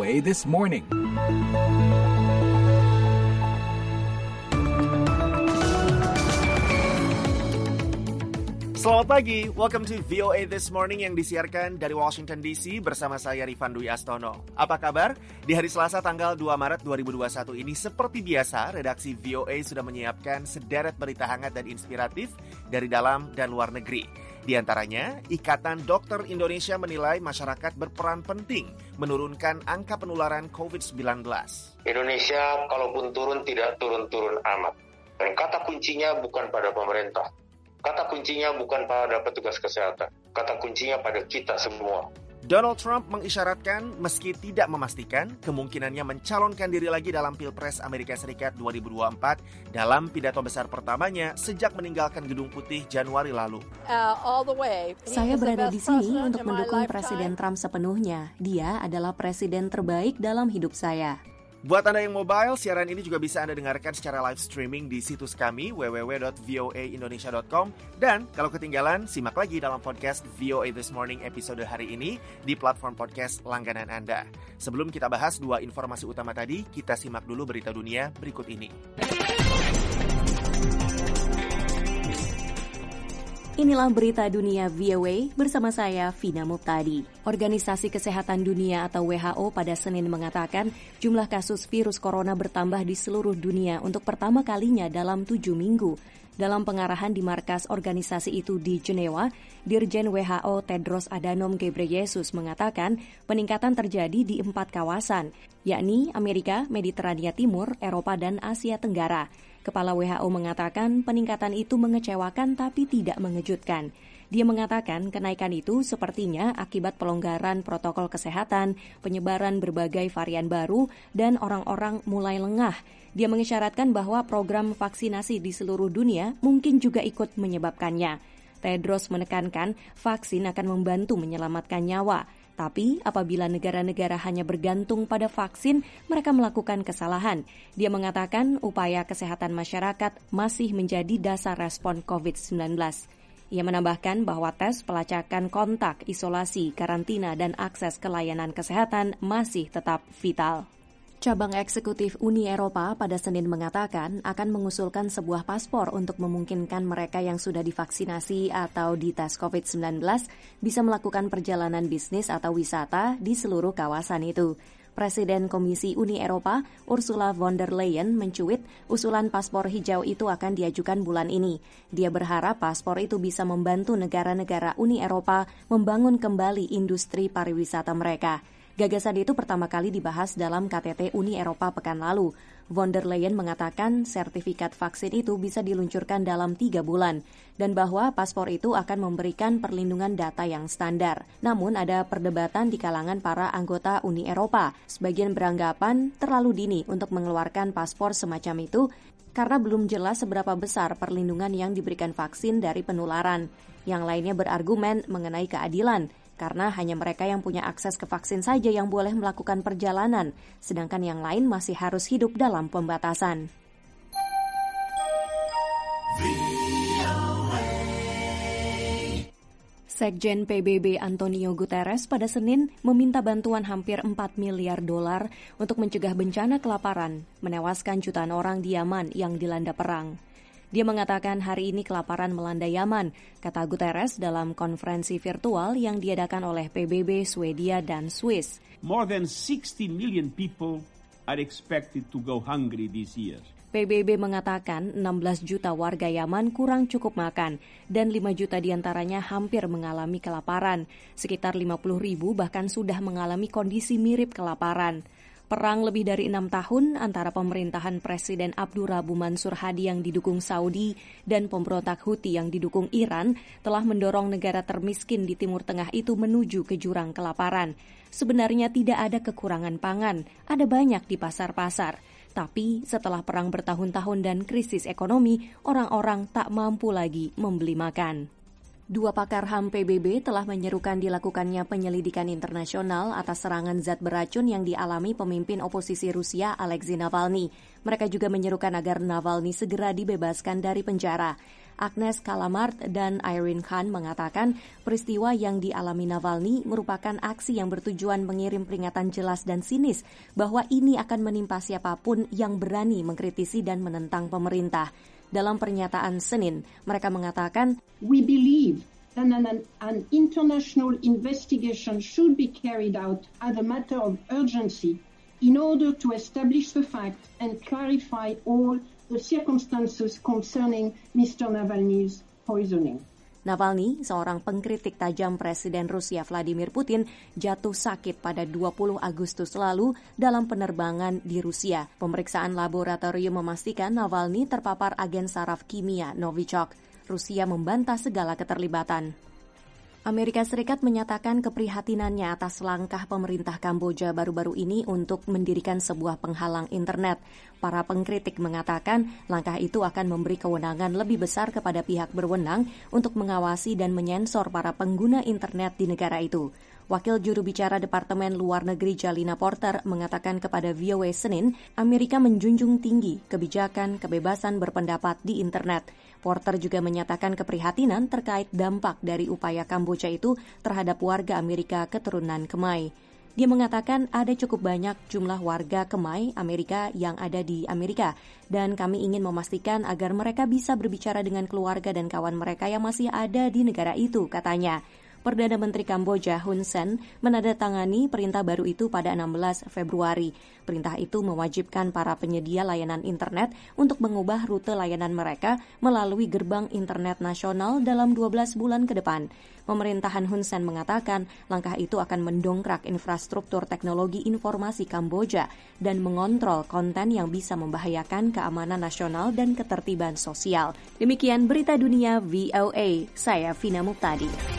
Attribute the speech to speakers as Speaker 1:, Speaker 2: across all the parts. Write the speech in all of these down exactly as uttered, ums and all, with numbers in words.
Speaker 1: A This Morning.
Speaker 2: Selamat pagi, welcome to V O A This Morning yang disiarkan dari Washington D C bersama saya Rifan Dwi Astono. Apa kabar? Di hari Selasa tanggal dua Maret dua ribu dua puluh satu ini seperti biasa, redaksi V O A sudah menyiapkan sederet berita hangat dan inspiratif dari dalam dan luar negeri. Di antaranya, Ikatan Dokter Indonesia menilai masyarakat berperan penting menurunkan angka penularan covid sembilan belas.
Speaker 3: Indonesia kalaupun turun tidak turun-turun amat. Dan kata kuncinya bukan pada pemerintah. Kata kuncinya bukan pada petugas kesehatan. Kata kuncinya pada kita semua.
Speaker 2: Donald Trump mengisyaratkan meski tidak memastikan kemungkinannya mencalonkan diri lagi dalam Pilpres Amerika Serikat dua ribu dua puluh empat dalam pidato besar pertamanya sejak meninggalkan Gedung Putih Januari lalu.
Speaker 4: Uh, all the way.
Speaker 5: Saya berada di sini untuk mendukung Presiden Trump sepenuhnya. Dia adalah presiden terbaik dalam hidup saya.
Speaker 2: Buat Anda yang mobile, siaran ini juga bisa Anda dengarkan secara live streaming di situs kami w w w dot voa indonesia dot com. Dan kalau ketinggalan, simak lagi dalam podcast V O A This Morning episode hari ini di platform podcast langganan Anda. Sebelum kita bahas dua informasi utama tadi, kita simak dulu berita dunia berikut ini.
Speaker 5: Inilah berita dunia V O A bersama saya, Vina Muptadi. Organisasi Kesehatan Dunia atau W H O pada Senin mengatakan jumlah kasus virus corona bertambah di seluruh dunia untuk pertama kalinya dalam tujuh minggu. Dalam pengarahan di markas organisasi itu di Jenewa, Dirjen W H O Tedros Adhanom Ghebreyesus mengatakan peningkatan terjadi di empat kawasan, yakni Amerika, Mediterania Timur, Eropa, dan Asia Tenggara. Kepala W H O mengatakan peningkatan itu mengecewakan tapi tidak mengejutkan. Dia mengatakan kenaikan itu sepertinya akibat pelonggaran protokol kesehatan, penyebaran berbagai varian baru, dan orang-orang mulai lengah. Dia mengisyaratkan bahwa program vaksinasi di seluruh dunia mungkin juga ikut menyebabkannya. Tedros menekankan vaksin akan membantu menyelamatkan nyawa. Tapi apabila negara-negara hanya bergantung pada vaksin, mereka melakukan kesalahan. Dia mengatakan upaya kesehatan masyarakat masih menjadi dasar respon covid sembilan belas. Ia menambahkan bahwa tes pelacakan kontak, isolasi, karantina, dan akses ke layanan kesehatan masih tetap vital. Cabang eksekutif Uni Eropa pada Senin mengatakan akan mengusulkan sebuah paspor untuk memungkinkan mereka yang sudah divaksinasi atau dites covid sembilan belas bisa melakukan perjalanan bisnis atau wisata di seluruh kawasan itu. Presiden Komisi Uni Eropa, Ursula von der Leyen, mencuit usulan paspor hijau itu akan diajukan bulan ini. Dia berharap paspor itu bisa membantu negara-negara Uni Eropa membangun kembali industri pariwisata mereka. Gagasan itu pertama kali dibahas dalam K T T Uni Eropa pekan lalu. Von der Leyen mengatakan sertifikat vaksin itu bisa diluncurkan dalam tiga bulan dan bahwa paspor itu akan memberikan perlindungan data yang standar. Namun ada perdebatan di kalangan para anggota Uni Eropa. Sebagian beranggapan terlalu dini untuk mengeluarkan paspor semacam itu karena belum jelas seberapa besar perlindungan yang diberikan vaksin dari penularan. Yang lainnya berargumen mengenai keadilan, karena hanya mereka yang punya akses ke vaksin saja yang boleh melakukan perjalanan, sedangkan yang lain masih harus hidup dalam pembatasan. Sekjen P B B Antonio Guterres pada Senin meminta bantuan hampir empat miliar dolar untuk mencegah bencana kelaparan, menewaskan jutaan orang di Yaman yang dilanda perang. Dia mengatakan hari ini kelaparan melanda Yaman, kata Guterres dalam konferensi virtual yang diadakan oleh P B B, Swedia, dan Swiss.
Speaker 6: More than sixty million people are expected to go hungry this year.
Speaker 5: P B B mengatakan enam belas juta warga Yaman kurang cukup makan dan lima juta diantaranya hampir mengalami kelaparan. Sekitar lima puluh ribu bahkan sudah mengalami kondisi mirip kelaparan. Perang lebih dari enam tahun antara pemerintahan Presiden Abdurrahman Mansur Hadi yang didukung Saudi dan pemberontak Houthi yang didukung Iran telah mendorong negara termiskin di Timur Tengah itu menuju ke jurang kelaparan. Sebenarnya tidak ada kekurangan pangan, ada banyak di pasar-pasar. Tapi setelah perang bertahun-tahun dan krisis ekonomi, orang-orang tak mampu lagi membeli makan. Dua pakar H A M P B B telah menyerukan dilakukannya penyelidikan internasional atas serangan zat beracun yang dialami pemimpin oposisi Rusia Alexei Navalny. Mereka juga menyerukan agar Navalny segera dibebaskan dari penjara. Agnes Kalamard dan Irene Khan mengatakan peristiwa yang dialami Navalny merupakan aksi yang bertujuan mengirim peringatan jelas dan sinis bahwa ini akan menimpa siapapun yang berani mengkritisi dan menentang pemerintah. Dalam pernyataan Senin, mereka mengatakan,
Speaker 1: "We believe that an, an international investigation should be carried out as a matter of urgency in order to establish the facts and clarify all the circumstances concerning Mister Navalny's poisoning."
Speaker 5: Navalny, seorang pengkritik tajam Presiden Rusia Vladimir Putin, jatuh sakit pada dua puluh Agustus lalu dalam penerbangan di Rusia. Pemeriksaan laboratorium memastikan Navalny terpapar agen saraf kimia Novichok. Rusia membantah segala keterlibatan. Amerika Serikat menyatakan keprihatinannya atas langkah pemerintah Kamboja baru-baru ini untuk mendirikan sebuah penghalang internet. Para pengkritik mengatakan langkah itu akan memberi kewenangan lebih besar kepada pihak berwenang untuk mengawasi dan menyensor para pengguna internet di negara itu. Wakil juru bicara Departemen Luar Negeri Jalina Porter mengatakan kepada V O A Senin, Amerika menjunjung tinggi kebijakan kebebasan berpendapat di internet. Porter juga menyatakan keprihatinan terkait dampak dari upaya Kamboja itu terhadap warga Amerika keturunan Khmer. Dia mengatakan ada cukup banyak jumlah warga Khmer Amerika yang ada di Amerika dan kami ingin memastikan agar mereka bisa berbicara dengan keluarga dan kawan mereka yang masih ada di negara itu, katanya. Perdana Menteri Kamboja Hun Sen menandatangani perintah baru itu pada enam belas Februari. Perintah itu mewajibkan para penyedia layanan internet untuk mengubah rute layanan mereka melalui gerbang internet nasional dalam dua belas bulan ke depan. Pemerintahan Hun Sen mengatakan langkah itu akan mendongkrak infrastruktur teknologi informasi Kamboja dan mengontrol konten yang bisa membahayakan keamanan nasional dan ketertiban sosial. Demikian berita dunia V O A. Saya Vina Muktadi.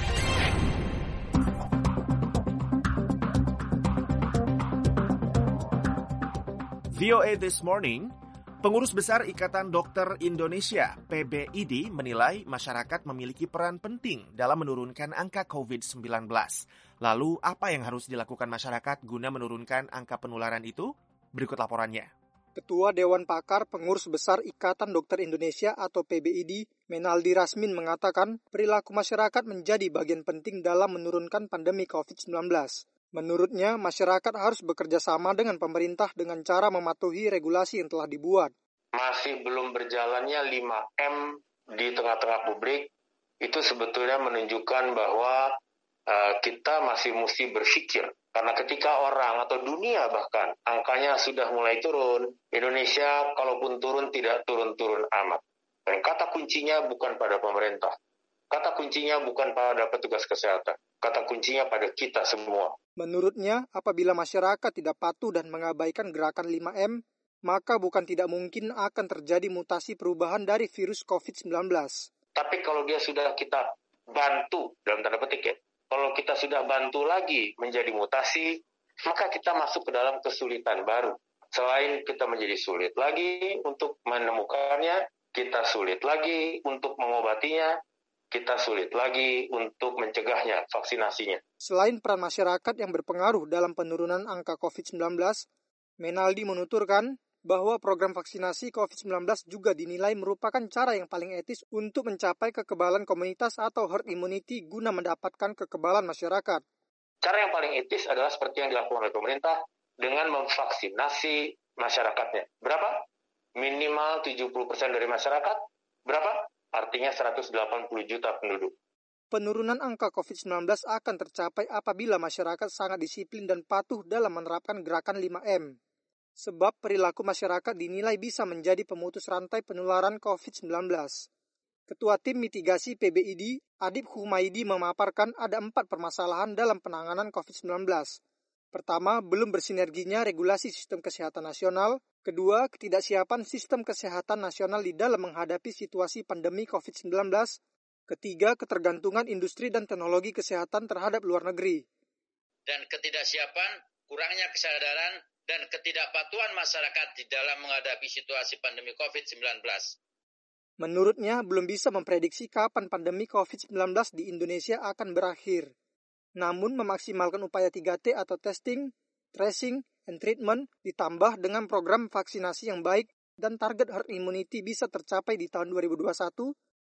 Speaker 2: V O A This Morning, Pengurus Besar Ikatan Dokter Indonesia P B I D menilai masyarakat memiliki peran penting dalam menurunkan angka covid sembilan belas. Lalu apa yang harus dilakukan masyarakat guna menurunkan angka penularan itu? Berikut laporannya.
Speaker 4: Ketua Dewan Pakar Pengurus Besar Ikatan Dokter Indonesia atau P B I D, Menaldi Rasmin mengatakan perilaku masyarakat menjadi bagian penting dalam menurunkan pandemi covid sembilan belas. Menurutnya, masyarakat harus bekerja sama dengan pemerintah dengan cara mematuhi regulasi yang telah dibuat.
Speaker 3: Masih belum berjalannya lima M di tengah-tengah publik, itu sebetulnya menunjukkan bahwa uh, kita masih mesti berpikir. Karena ketika orang atau dunia bahkan angkanya sudah mulai turun, Indonesia kalaupun turun tidak turun-turun amat. Dan kata kuncinya bukan pada pemerintah. Kata kuncinya bukan pada petugas kesehatan. Kata kuncinya pada kita semua.
Speaker 4: Menurutnya, apabila masyarakat tidak patuh dan mengabaikan gerakan lima M, maka bukan tidak mungkin akan terjadi mutasi perubahan dari virus covid sembilan belas.
Speaker 3: Tapi kalau dia sudah kita bantu, dalam tanda petik ya, kalau kita sudah bantu lagi menjadi mutasi, maka kita masuk ke dalam kesulitan baru. Selain kita menjadi sulit lagi untuk menemukannya, kita sulit lagi untuk mengobatinya, kita sulit lagi untuk mencegahnya, vaksinasinya.
Speaker 4: Selain peran masyarakat yang berpengaruh dalam penurunan angka covid sembilan belas, Menaldi menuturkan bahwa program vaksinasi covid sembilan belas juga dinilai merupakan cara yang paling etis untuk mencapai kekebalan komunitas atau herd immunity guna mendapatkan kekebalan masyarakat.
Speaker 3: Cara yang paling etis adalah seperti yang dilakukan oleh pemerintah dengan memvaksinasi masyarakatnya. Berapa? Minimal tujuh puluh persen dari masyarakat. Berapa? Artinya seratus delapan puluh juta penduduk.
Speaker 4: Penurunan angka covid sembilan belas akan tercapai apabila masyarakat sangat disiplin dan patuh dalam menerapkan gerakan lima M. Sebab perilaku masyarakat dinilai bisa menjadi pemutus rantai penularan covid sembilan belas. Ketua Tim Mitigasi P B I D, Adib Humaydi memaparkan ada empat permasalahan dalam penanganan covid sembilan belas. Pertama, belum bersinerginya regulasi sistem kesehatan nasional. Kedua, ketidaksiapan sistem kesehatan nasional di dalam menghadapi situasi pandemi covid sembilan belas. Ketiga, ketergantungan industri dan teknologi kesehatan terhadap luar negeri.
Speaker 7: Dan ketidaksiapan, kurangnya kesadaran, dan ketidakpatuhan masyarakat di dalam menghadapi situasi pandemi covid sembilan belas.
Speaker 4: Menurutnya, belum bisa memprediksi kapan pandemi covid sembilan belas di Indonesia akan berakhir. Namun, memaksimalkan upaya tiga T atau testing, tracing, and treatment ditambah dengan program vaksinasi yang baik dan target herd immunity bisa tercapai di tahun dua ribu dua puluh satu,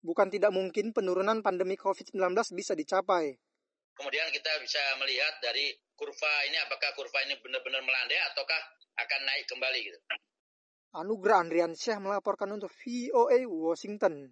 Speaker 4: Bukan tidak mungkin penurunan pandemi covid sembilan belas bisa dicapai.
Speaker 7: Kemudian kita bisa melihat dari kurva ini, apakah kurva ini benar-benar melandai ataukah akan naik kembali gitu.
Speaker 4: Anugrah Andriansyah melaporkan untuk V O A Washington.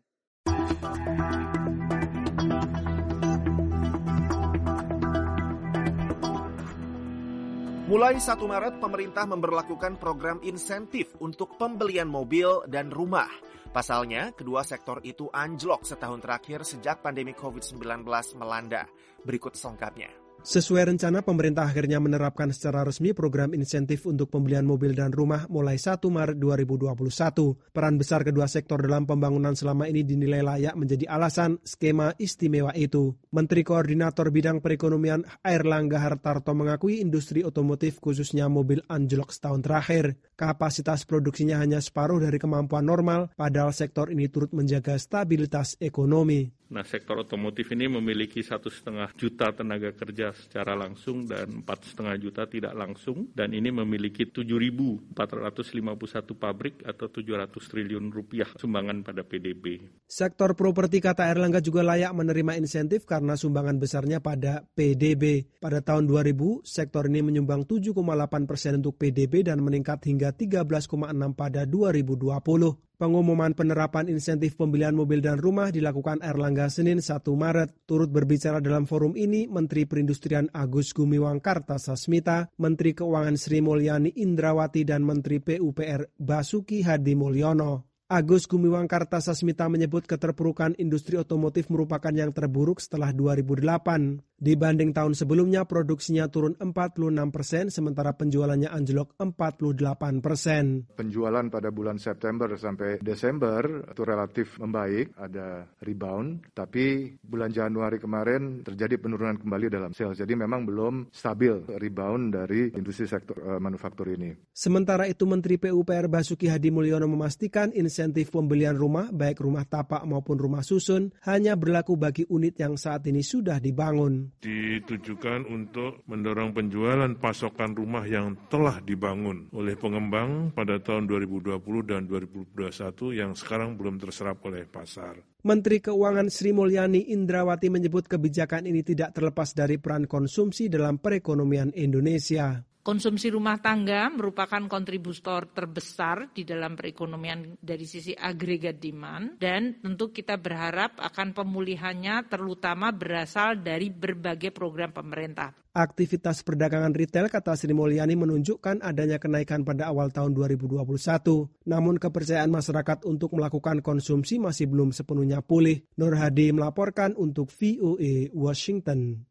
Speaker 2: Mulai satu Maret, pemerintah memberlakukan program insentif untuk pembelian mobil dan rumah. Pasalnya, kedua sektor itu anjlok setahun terakhir sejak pandemi covid sembilan belas melanda. Berikut selengkapnya.
Speaker 8: Sesuai rencana, pemerintah akhirnya menerapkan secara resmi program insentif untuk pembelian mobil dan rumah mulai satu Maret dua ribu dua puluh satu. Peran besar kedua sektor dalam pembangunan selama ini dinilai layak menjadi alasan skema istimewa itu. Menteri Koordinator Bidang Perekonomian Airlangga Hartarto mengakui industri otomotif khususnya mobil anjlok setahun terakhir. Kapasitas produksinya hanya separuh dari kemampuan normal, padahal sektor ini turut menjaga stabilitas ekonomi.
Speaker 9: Nah, sektor otomotif ini memiliki satu setengah juta tenaga kerja secara langsung dan empat setengah juta tidak langsung, dan ini memiliki tujuh ribu empat ratus lima puluh satu pabrik atau tujuh ratus triliun rupiah sumbangan pada P D B.
Speaker 8: Sektor properti, kata Airlangga, juga layak menerima insentif karena sumbangan besarnya pada P D B. Pada tahun dua ribu, sektor ini menyumbang tujuh koma delapan persen untuk P D B dan meningkat hingga tiga belas koma enam persen pada dua ribu dua puluh. Pengumuman penerapan insentif pembelian mobil dan rumah dilakukan Airlangga Senin satu Maret. Turut berbicara dalam forum ini Menteri Perindustrian Agus Gumiwang Kartasasmita, Menteri Keuangan Sri Mulyani Indrawati, dan Menteri P U P R Basuki Hadi Mulyono. Agus Gumiwang Kartasasmita menyebut keterpurukan industri otomotif merupakan yang terburuk setelah dua ribu delapan. Dibanding tahun sebelumnya, produksinya turun empat puluh enam persen, sementara penjualannya anjlok empat puluh delapan persen.
Speaker 10: Penjualan pada bulan September sampai Desember itu relatif membaik, ada rebound, tapi bulan Januari kemarin terjadi penurunan kembali dalam sales. Jadi memang belum stabil rebound dari industri sektor uh, manufaktur ini.
Speaker 8: Sementara itu, Menteri P U P R Basuki Hadi Mulyono memastikan insentif pembelian rumah, baik rumah tapak maupun rumah susun, hanya berlaku bagi unit yang saat ini sudah dibangun.
Speaker 11: Ditujukan untuk mendorong penjualan pasokan rumah yang telah dibangun oleh pengembang pada tahun dua ribu dua puluh dan dua ribu dua puluh satu yang sekarang belum terserap oleh pasar.
Speaker 8: Menteri Keuangan Sri Mulyani Indrawati menyebut kebijakan ini tidak terlepas dari peran konsumsi dalam perekonomian Indonesia.
Speaker 12: Konsumsi rumah tangga merupakan kontributor terbesar di dalam perekonomian dari sisi agregat demand, dan tentu kita berharap akan pemulihannya terutama berasal dari berbagai program pemerintah.
Speaker 8: Aktivitas perdagangan retail, kata Sri Mulyani, menunjukkan adanya kenaikan pada awal tahun dua ribu dua puluh satu. Namun kepercayaan masyarakat untuk melakukan konsumsi masih belum sepenuhnya pulih. Nur Hadi melaporkan untuk V O A Washington.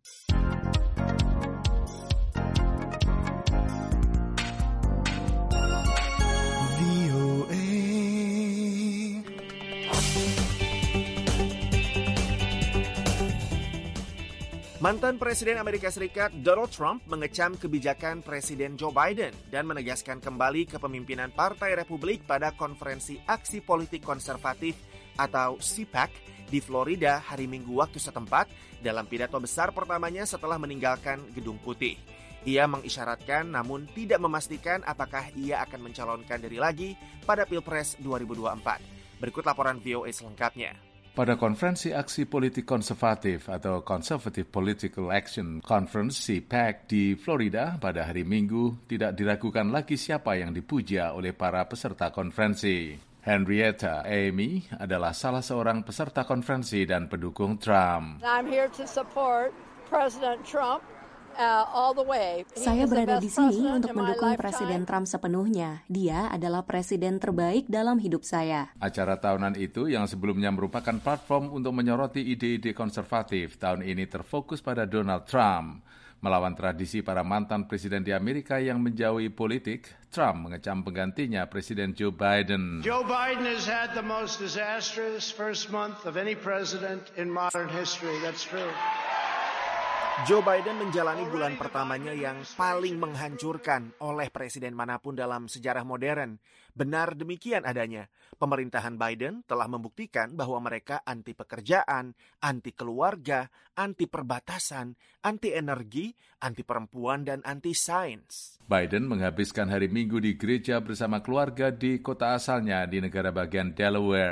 Speaker 2: Mantan Presiden Amerika Serikat Donald Trump mengecam kebijakan Presiden Joe Biden dan menegaskan kembali kepemimpinan Partai Republik pada Konferensi Aksi Politik Konservatif atau C PAC di Florida hari Minggu waktu setempat dalam pidato besar pertamanya setelah meninggalkan Gedung Putih. Ia mengisyaratkan namun tidak memastikan apakah ia akan mencalonkan diri lagi pada Pilpres dua ribu dua puluh empat. Berikut laporan V O A selengkapnya.
Speaker 13: Pada Konferensi Aksi Politik Konservatif atau Conservative Political Action Conference C PAC di Florida pada hari Minggu, tidak diragukan lagi siapa yang dipuja oleh para peserta konferensi. Henrietta Amy adalah salah seorang peserta konferensi dan pendukung Trump.
Speaker 14: I'm here to support President Trump. Uh, all the way.
Speaker 5: Saya berada di sini untuk mendukung Presiden Trump sepenuhnya. Dia adalah presiden terbaik dalam hidup saya.
Speaker 13: Acara tahunan itu yang sebelumnya merupakan platform untuk menyoroti ide-ide konservatif, tahun ini terfokus pada Donald Trump. Melawan tradisi para mantan presiden di Amerika yang menjauhi politik, Trump mengecam penggantinya Presiden Joe Biden.
Speaker 15: Joe Biden has had the most disastrous first month of any president in modern history. That's true.
Speaker 2: Joe Biden menjalani bulan pertamanya yang paling menghancurkan oleh presiden manapun dalam sejarah modern. Benar demikian adanya. Pemerintahan Biden telah membuktikan bahwa mereka anti pekerjaan, anti keluarga, anti perbatasan, anti energi, anti perempuan, dan anti sains.
Speaker 13: Biden menghabiskan hari Minggu di gereja bersama keluarga di kota asalnya di negara bagian Delaware.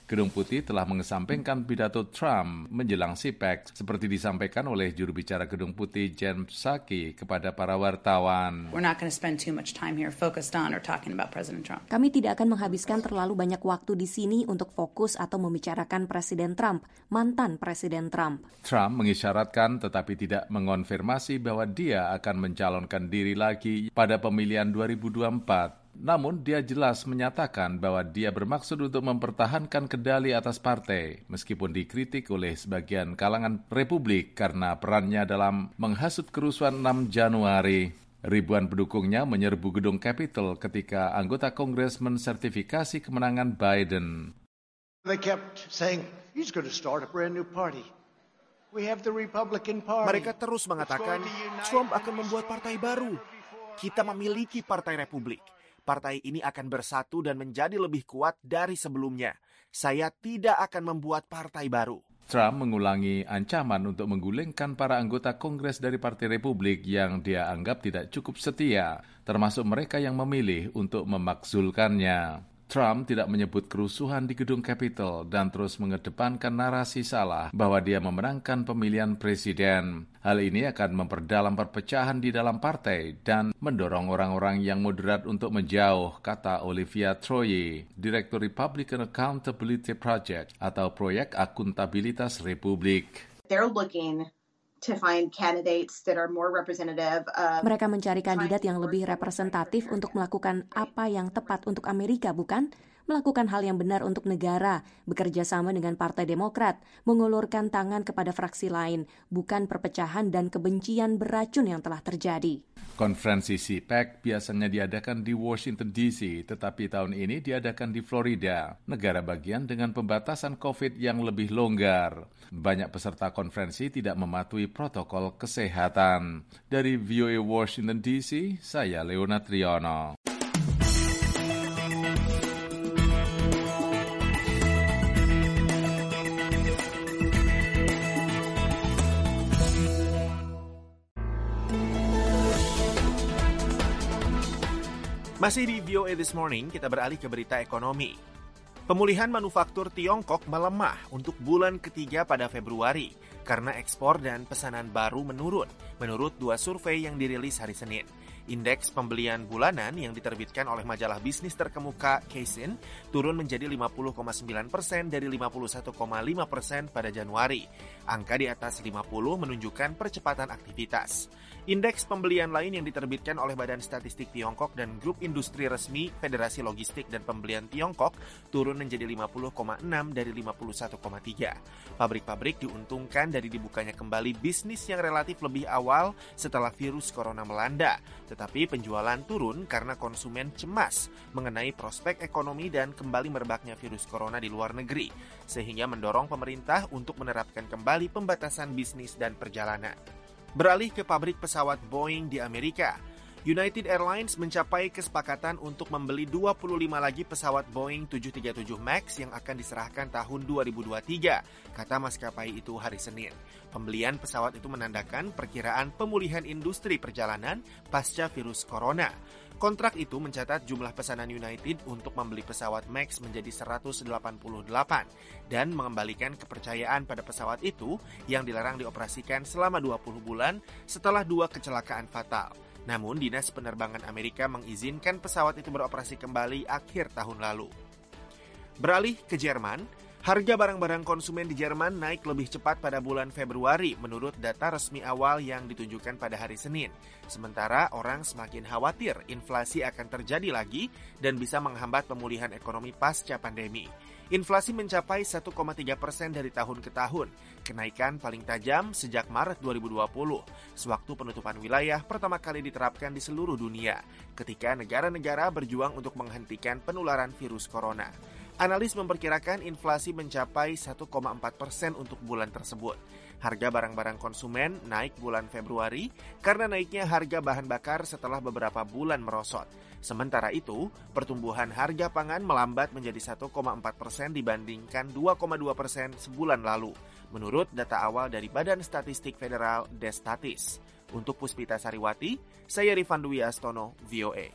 Speaker 13: Gedung Putih telah mengesampingkan pidato Trump menjelang C PAC seperti disampaikan oleh juru bicara Gedung Putih Jen Psaki kepada para wartawan.
Speaker 16: We're not going to spend too much time here focused on or talking about President Trump.
Speaker 5: Kami tidak akan menghabiskan terlalu banyak waktu di sini untuk fokus atau membicarakan Presiden Trump, mantan Presiden Trump.
Speaker 13: Trump mengisyaratkan tetapi tidak mengonfirmasi bahwa dia akan mencalonkan diri lagi pada pemilihan dua ribu dua puluh empat. Namun dia jelas menyatakan bahwa dia bermaksud untuk mempertahankan kendali atas partai, meskipun dikritik oleh sebagian kalangan Republik karena perannya dalam menghasut kerusuhan enam Januari. Ribuan pendukungnya menyerbu gedung Capitol ketika anggota Kongres mensertifikasi kemenangan Biden.
Speaker 15: They kept saying, he's going to start a brand new party. We have the Republican Party.
Speaker 2: Mereka terus mengatakan, Trump akan membuat partai baru. Kita memiliki Partai Republik. Partai ini akan bersatu dan menjadi lebih kuat dari sebelumnya. Saya tidak akan membuat partai baru.
Speaker 13: Trump mengulangi ancaman untuk menggulingkan para anggota Kongres dari Partai Republik yang dia anggap tidak cukup setia, termasuk mereka yang memilih untuk memakzulkannya. Trump tidak menyebut kerusuhan di gedung Capitol dan terus mengedepankan narasi salah bahwa dia memenangkan pemilihan presiden. Hal ini akan memperdalam perpecahan di dalam partai dan mendorong orang-orang yang moderat untuk menjauh, kata Olivia Troye, Direktur Republican Accountability Project atau Proyek Akuntabilitas Republik.
Speaker 17: They're looking to find candidates that are more representative of...
Speaker 5: Mereka mencari kandidat yang lebih representatif untuk melakukan apa yang tepat untuk Amerika, bukan? Melakukan hal yang benar untuk negara, bekerja sama dengan Partai Demokrat, mengulurkan tangan kepada fraksi lain, bukan perpecahan dan kebencian beracun yang telah terjadi.
Speaker 13: Konferensi C PAC biasanya diadakan di Washington D C, tetapi tahun ini diadakan di Florida, negara bagian dengan pembatasan COVID yang lebih longgar. Banyak peserta konferensi tidak mematuhi protokol kesehatan. Dari V O A Washington D C, saya Leonard Triono.
Speaker 2: Masih di V O A This Morning, kita beralih ke berita ekonomi. Pemulihan manufaktur Tiongkok melemah untuk bulan ketiga pada Februari karena ekspor dan pesanan baru menurun, menurut dua survei yang dirilis hari Senin. Indeks pembelian bulanan yang diterbitkan oleh majalah bisnis terkemuka Caixin turun menjadi lima puluh koma sembilan persen dari lima puluh satu koma lima persen pada Januari. Angka di atas lima puluh menunjukkan percepatan aktivitas. Indeks pembelian lain yang diterbitkan oleh Badan Statistik Tiongkok dan Grup Industri Resmi Federasi Logistik dan Pembelian Tiongkok turun menjadi lima puluh koma enam dari lima puluh satu koma tiga. Pabrik-pabrik diuntungkan dari dibukanya kembali bisnis yang relatif lebih awal setelah virus corona melanda. Tetapi penjualan turun karena konsumen cemas mengenai prospek ekonomi dan kembali merebaknya virus corona di luar negeri, sehingga mendorong pemerintah untuk menerapkan kembali pembatasan bisnis dan perjalanan. Beralih ke pabrik pesawat Boeing di Amerika, United Airlines mencapai kesepakatan untuk membeli dua puluh lima lagi pesawat Boeing tujuh tiga tujuh MAX yang akan diserahkan tahun dua ribu dua puluh tiga, kata maskapai itu hari Senin. Pembelian pesawat itu menandakan perkiraan pemulihan industri perjalanan pasca virus corona. Kontrak itu mencatat jumlah pesanan United untuk membeli pesawat MAX menjadi seratus delapan puluh delapan dan mengembalikan kepercayaan pada pesawat itu yang dilarang dioperasikan selama dua puluh bulan setelah dua kecelakaan fatal. Namun, Dinas Penerbangan Amerika mengizinkan pesawat itu beroperasi kembali akhir tahun lalu. Beralih ke Jerman, harga barang-barang konsumen di Jerman naik lebih cepat pada bulan Februari menurut data resmi awal yang ditunjukkan pada hari Senin. Sementara orang semakin khawatir inflasi akan terjadi lagi dan bisa menghambat pemulihan ekonomi pasca pandemi. Inflasi mencapai satu koma tiga persen dari tahun ke tahun, kenaikan paling tajam sejak Maret dua ribu dua puluh, sewaktu penutupan wilayah pertama kali diterapkan di seluruh dunia, ketika negara-negara berjuang untuk menghentikan penularan virus corona. Analis memperkirakan inflasi mencapai satu koma empat persen untuk bulan tersebut. Harga barang-barang konsumen naik bulan Februari karena naiknya harga bahan bakar setelah beberapa bulan merosot. Sementara itu, pertumbuhan harga pangan melambat menjadi satu koma empat persen dibandingkan dua koma dua persen sebulan lalu, menurut data awal dari Badan Statistik Federal Destatis. Untuk Puspita Sariwati, saya Rifan Dwi Astono, V O A.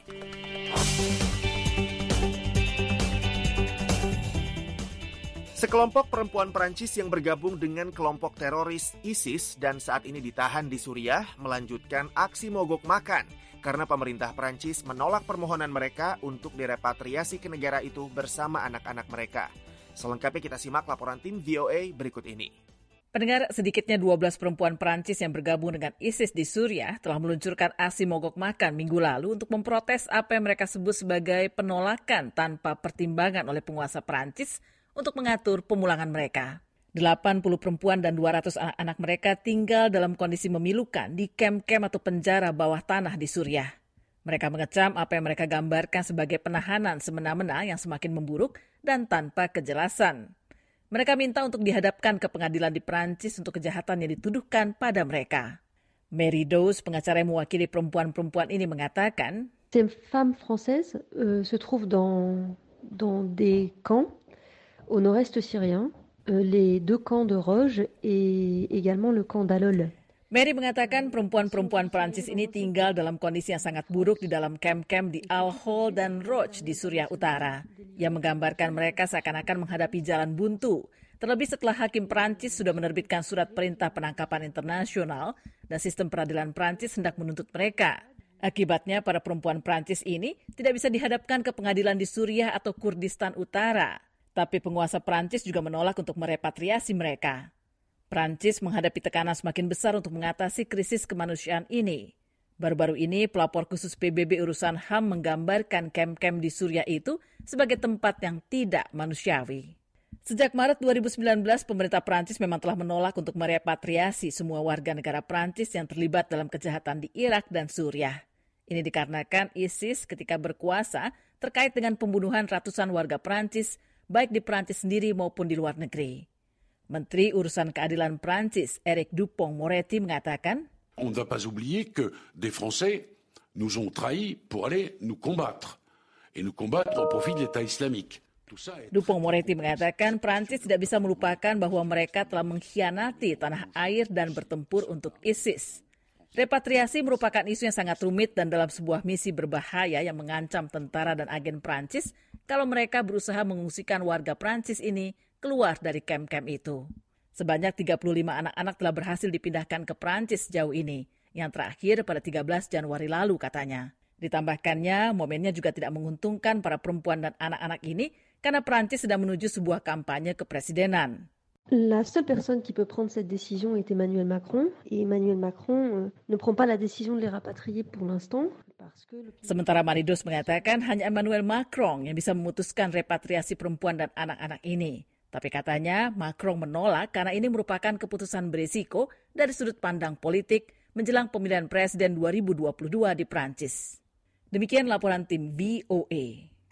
Speaker 2: Sekelompok perempuan Prancis yang bergabung dengan kelompok teroris ISIS dan saat ini ditahan di Suriah melanjutkan aksi mogok makan karena pemerintah Prancis menolak permohonan mereka untuk direpatriasi ke negara itu bersama anak-anak mereka. Selengkapnya kita simak laporan tim V O A berikut ini.
Speaker 18: Pendengar, sedikitnya dua belas perempuan Prancis yang bergabung dengan ISIS di Suriah telah meluncurkan aksi mogok makan minggu lalu untuk memprotes apa yang mereka sebut sebagai penolakan tanpa pertimbangan oleh penguasa Prancis untuk mengatur pemulangan mereka. delapan puluh perempuan dan dua ratus anak-anak mereka tinggal dalam kondisi memilukan di kem-kem atau penjara bawah tanah di Suriah. Mereka mengecam apa yang mereka gambarkan sebagai penahanan semena-mena yang semakin memburuk dan tanpa kejelasan. Mereka minta untuk dihadapkan ke pengadilan di Prancis untuk kejahatan yang dituduhkan pada mereka. Mary Dawes, pengacara yang mewakili perempuan-perempuan ini mengatakan,
Speaker 19: Ces femmes françaises euh, se trouvent dans, dans des camps au nord-est syrien, euh, les deux camps de Roj et également le camp d'Alol.
Speaker 18: Mary mengatakan perempuan-perempuan Prancis ini tinggal dalam kondisi yang sangat buruk di dalam kem-kem di Al-Hol dan Roj di Suriah Utara, yang menggambarkan mereka seakan-akan menghadapi jalan buntu, terlebih setelah hakim Prancis sudah menerbitkan surat perintah penangkapan internasional dan sistem peradilan Prancis hendak menuntut mereka. Akibatnya, para perempuan Prancis ini tidak bisa dihadapkan ke pengadilan di Suriah atau Kurdistan Utara, tapi penguasa Prancis juga menolak untuk merepatriasi mereka. Prancis menghadapi tekanan semakin besar untuk mengatasi krisis kemanusiaan ini. Baru-baru ini, pelapor khusus P B B urusan H A M menggambarkan kem-kem di Suriah itu sebagai tempat yang tidak manusiawi. Sejak Maret dua ribu sembilan belas, pemerintah Prancis memang telah menolak untuk merepatriasi semua warga negara Prancis yang terlibat dalam kejahatan di Irak dan Suriah. Ini dikarenakan ISIS ketika berkuasa terkait dengan pembunuhan ratusan warga Prancis, baik di Prancis sendiri maupun di luar negeri. Menteri Urusan Keadilan Prancis, Éric Dupond-Moretti, mengatakan,
Speaker 20: On ne va pas oublier que des Français nous ont trahis pour aller nous combattre. Et nous combattre au profit de l'État islamique.
Speaker 18: Dupond-Moretti mengatakan Prancis tidak bisa melupakan bahwa mereka telah mengkhianati tanah air dan bertempur untuk ISIS. Repatriasi merupakan isu yang sangat rumit dan dalam sebuah misi berbahaya yang mengancam tentara dan agen Prancis kalau mereka berusaha mengungsikan warga Prancis ini keluar dari kem-kem itu. Sebanyak tiga puluh lima anak-anak telah berhasil dipindahkan ke Prancis sejauh ini, yang terakhir pada tiga belas Januari lalu katanya. Ditambahkannya, momennya juga tidak menguntungkan para perempuan dan anak-anak ini karena Prancis sedang menuju sebuah kampanye kepresidenan.
Speaker 19: La seule personne qui peut prendre cette décision est Emmanuel Macron, et Emmanuel Macron euh, ne prend pas la décision de les rapatrier pour l'instant.
Speaker 18: Sementara Maridos mengatakan hanya Emmanuel Macron yang bisa memutuskan repatriasi perempuan dan anak-anak ini. Tapi katanya Macron menolak karena ini merupakan keputusan berisiko dari sudut pandang politik menjelang pemilihan presiden dua ribu dua puluh dua di Prancis. Demikian laporan tim V O A.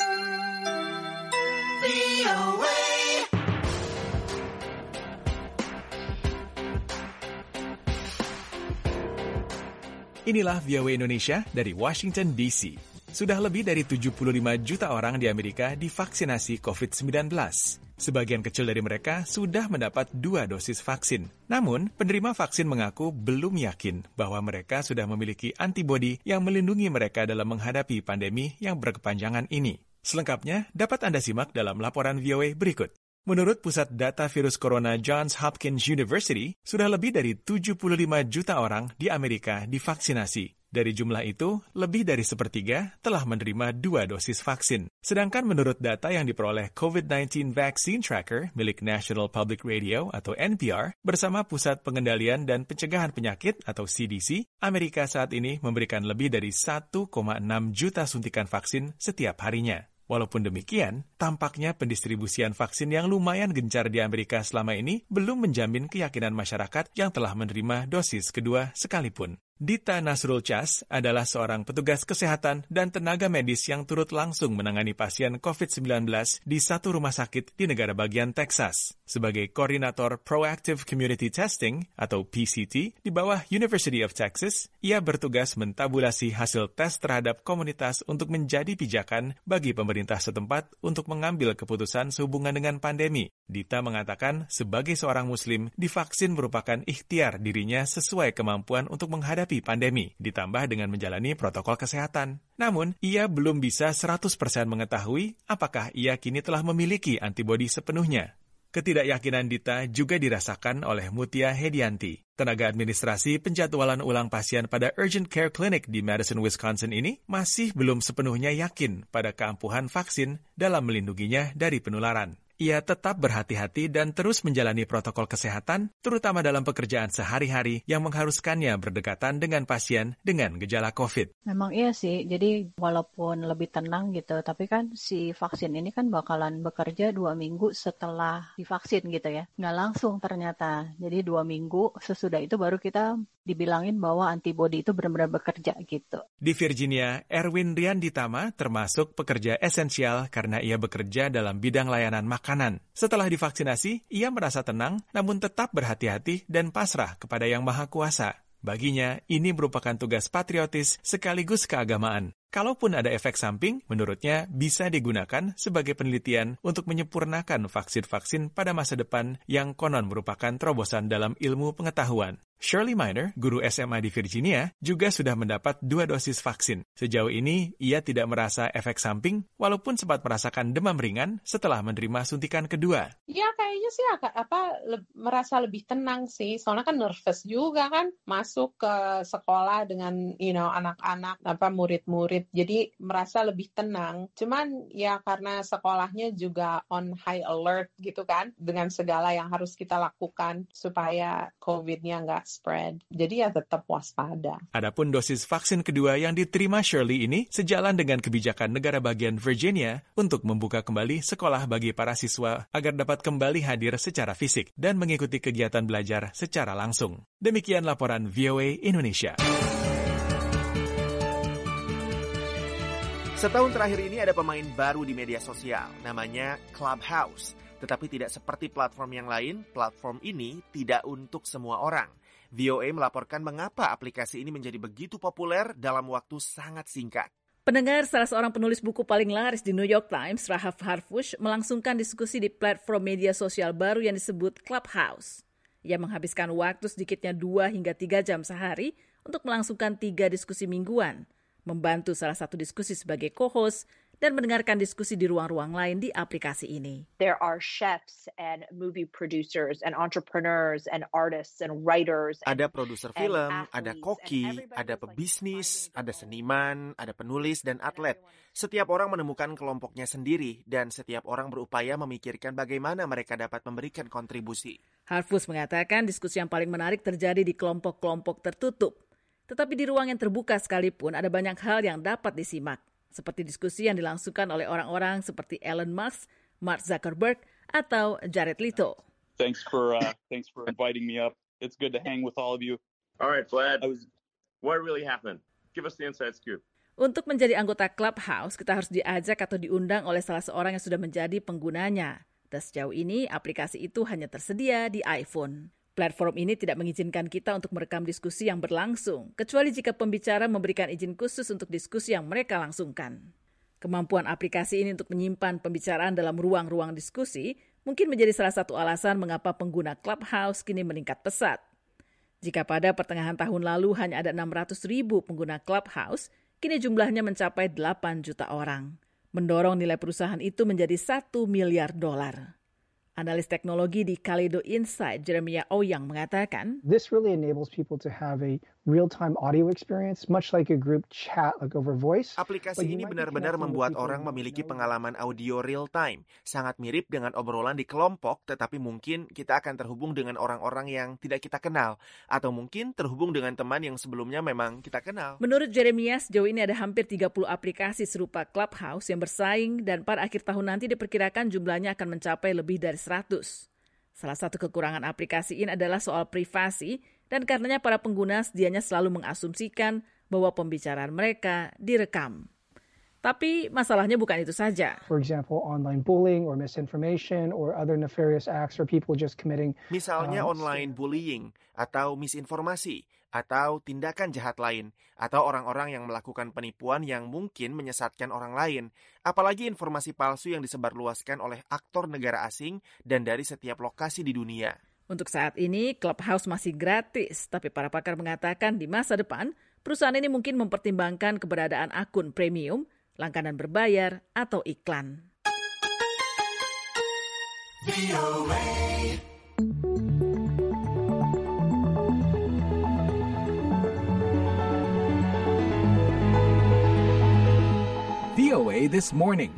Speaker 21: Inilah V O A Indonesia dari Washington D C. Sudah lebih dari tujuh puluh lima juta orang di Amerika divaksinasi covid sembilan belas. Sebagian kecil dari mereka sudah mendapat dua dosis vaksin. Namun, penerima vaksin mengaku belum yakin bahwa mereka sudah memiliki antibodi yang melindungi mereka dalam menghadapi pandemi yang berkepanjangan ini. Selengkapnya dapat Anda simak dalam laporan V O A berikut. Menurut Pusat Data Virus Corona Johns Hopkins University, sudah lebih dari tujuh puluh lima juta orang di Amerika divaksinasi. Dari jumlah itu, lebih dari sepertiga telah menerima dua dosis vaksin. Sedangkan menurut data yang diperoleh covid sembilan belas Vaccine Tracker milik National Public Radio atau N P R bersama Pusat Pengendalian dan Pencegahan Penyakit atau C D C, Amerika saat ini memberikan lebih dari satu koma enam juta suntikan vaksin setiap harinya. Walaupun demikian, tampaknya pendistribusian vaksin yang lumayan gencar di Amerika selama ini belum menjamin keyakinan masyarakat yang telah menerima dosis kedua sekalipun. Dita Nasrul Chas adalah seorang petugas kesehatan dan tenaga medis yang turut langsung menangani pasien covid sembilan belas di satu rumah sakit di negara bagian Texas. Sebagai koordinator Proactive Community Testing atau P C T di bawah University of Texas, ia bertugas mentabulasi hasil tes terhadap komunitas untuk menjadi pijakan bagi pemerintah setempat untuk mengambil keputusan sehubungan dengan pandemi. Dita mengatakan sebagai seorang Muslim, divaksin merupakan ikhtiar dirinya sesuai kemampuan untuk menghadapi pandemi, ditambah dengan menjalani protokol kesehatan. Namun, ia belum bisa seratus persen mengetahui apakah ia kini telah memiliki antibodi sepenuhnya. Ketidakyakinan Dita juga dirasakan oleh Mutia Hedianti. Tenaga administrasi penjadwalan ulang pasien pada Urgent Care Clinic di Madison, Wisconsin ini masih belum sepenuhnya yakin pada keampuhan vaksin dalam melindunginya dari penularan. Ia tetap berhati-hati dan terus menjalani protokol kesehatan, terutama dalam pekerjaan sehari-hari yang mengharuskannya berdekatan dengan pasien dengan gejala COVID.
Speaker 6: Memang iya sih, jadi walaupun lebih tenang gitu, tapi kan si vaksin ini kan bakalan bekerja dua minggu setelah divaksin gitu ya. Nggak langsung ternyata, jadi dua minggu sesudah itu baru kita dibilangin bahwa antibodi itu benar-benar bekerja gitu.
Speaker 21: Di Virginia, Erwin Rianditama termasuk pekerja esensial karena ia bekerja dalam bidang layanan makanan. Setelah divaksinasi, ia merasa tenang namun tetap berhati-hati dan pasrah kepada Yang Maha Kuasa. Baginya, ini merupakan tugas patriotis sekaligus keagamaan. Kalaupun ada efek samping, menurutnya bisa digunakan sebagai penelitian untuk menyempurnakan vaksin-vaksin pada masa depan yang konon merupakan terobosan dalam ilmu pengetahuan. Shirley Miner, guru S M A di Virginia, juga sudah mendapat dua dosis vaksin. Sejauh ini, ia tidak merasa efek samping, walaupun sempat merasakan demam ringan setelah menerima suntikan kedua.
Speaker 22: Ya, kayaknya sih agak apa le- merasa lebih tenang sih, soalnya kan nervous juga kan, masuk ke sekolah dengan you know anak-anak apa murid-murid, jadi merasa lebih tenang. Cuman ya karena sekolahnya juga on high alert gitu kan, dengan segala yang harus kita lakukan supaya COVID-nya nggak spread. Jadi ya tetap waspada.
Speaker 21: Adapun dosis vaksin kedua yang diterima Shirley ini sejalan dengan kebijakan negara bagian Virginia untuk membuka kembali sekolah bagi para siswa agar dapat kembali hadir secara fisik dan mengikuti kegiatan belajar secara langsung. Demikian laporan V O A Indonesia.
Speaker 2: Setahun terakhir ini ada pemain baru di media sosial, namanya Clubhouse. Tetapi tidak seperti platform yang lain, platform ini tidak untuk semua orang. V O A melaporkan mengapa aplikasi ini menjadi begitu populer dalam waktu sangat singkat.
Speaker 18: Pendengar, salah seorang penulis buku paling laris di New York Times, Rahaf Harfush, melangsungkan diskusi di platform media sosial baru yang disebut Clubhouse. Ia menghabiskan waktu sedikitnya dua hingga tiga jam sehari untuk melangsungkan tiga diskusi mingguan, membantu salah satu diskusi sebagai co-host, dan mendengarkan diskusi di ruang-ruang lain di aplikasi ini.
Speaker 23: There are chefs and movie producers and entrepreneurs and artists and writers.
Speaker 2: Ada produser film, ada koki, ada pebisnis, ada seniman, ada penulis dan atlet. Setiap orang menemukan kelompoknya sendiri dan setiap orang berupaya memikirkan bagaimana mereka dapat memberikan kontribusi.
Speaker 18: Harfus mengatakan diskusi yang paling menarik terjadi di kelompok-kelompok tertutup. Tetapi di ruang yang terbuka sekalipun ada banyak hal yang dapat disimak. Seperti diskusi yang dilangsungkan oleh orang-orang seperti Elon Musk, Mark Zuckerberg, atau Jared Leto.
Speaker 24: Thanks for uh, thanks for inviting me up. It's good to hang with all of you.
Speaker 25: All right, Vlad. Was... What really happened? Give us the inside scoop.
Speaker 18: Untuk menjadi anggota Clubhouse, kita harus diajak atau diundang oleh salah seorang yang sudah menjadi penggunanya. Dan sejauh ini, aplikasi itu hanya tersedia di iPhone. Platform ini tidak mengizinkan kita untuk merekam diskusi yang berlangsung, kecuali jika pembicara memberikan izin khusus untuk diskusi yang mereka langsungkan. Kemampuan aplikasi ini untuk menyimpan pembicaraan dalam ruang-ruang diskusi mungkin menjadi salah satu alasan mengapa pengguna Clubhouse kini meningkat pesat. Jika pada pertengahan tahun lalu hanya ada enam ratus ribu pengguna Clubhouse, kini jumlahnya mencapai delapan juta orang, mendorong nilai perusahaan itu menjadi satu miliar dolar. Analis teknologi di Kaleido Insight, Jeremiah Ouyang mengatakan,
Speaker 26: This really enables people to have a real-time audio experience, much like a group chat like over voice.
Speaker 2: Aplikasi ini benar-benar membuat orang memiliki pengalaman audio real-time. Sangat mirip dengan obrolan di kelompok, tetapi mungkin kita akan terhubung dengan orang-orang yang tidak kita kenal. Atau mungkin terhubung dengan teman yang sebelumnya memang kita kenal.
Speaker 18: Menurut Jeremiah, sejauh ini ada hampir tiga puluh aplikasi serupa Clubhouse yang bersaing dan pada akhir tahun nanti diperkirakan jumlahnya akan mencapai lebih dari seratus. Salah satu kekurangan aplikasi ini adalah soal privasi dan karenanya para pengguna sedianya selalu mengasumsikan bahwa pembicaraan mereka direkam. Tapi masalahnya bukan itu saja.
Speaker 26: For example, online bullying or misinformation or other nefarious acts or people just committing.
Speaker 2: Misalnya
Speaker 26: um,
Speaker 2: online bullying atau misinformasi atau tindakan jahat lain atau orang-orang yang melakukan penipuan yang mungkin menyesatkan orang lain, apalagi informasi palsu yang disebarluaskan oleh aktor negara asing dan dari setiap lokasi di dunia.
Speaker 18: Untuk saat ini, Clubhouse masih gratis, tapi para pakar mengatakan di masa depan, perusahaan ini mungkin mempertimbangkan keberadaan akun premium, langganan berbayar, atau iklan.
Speaker 21: V O A This Morning.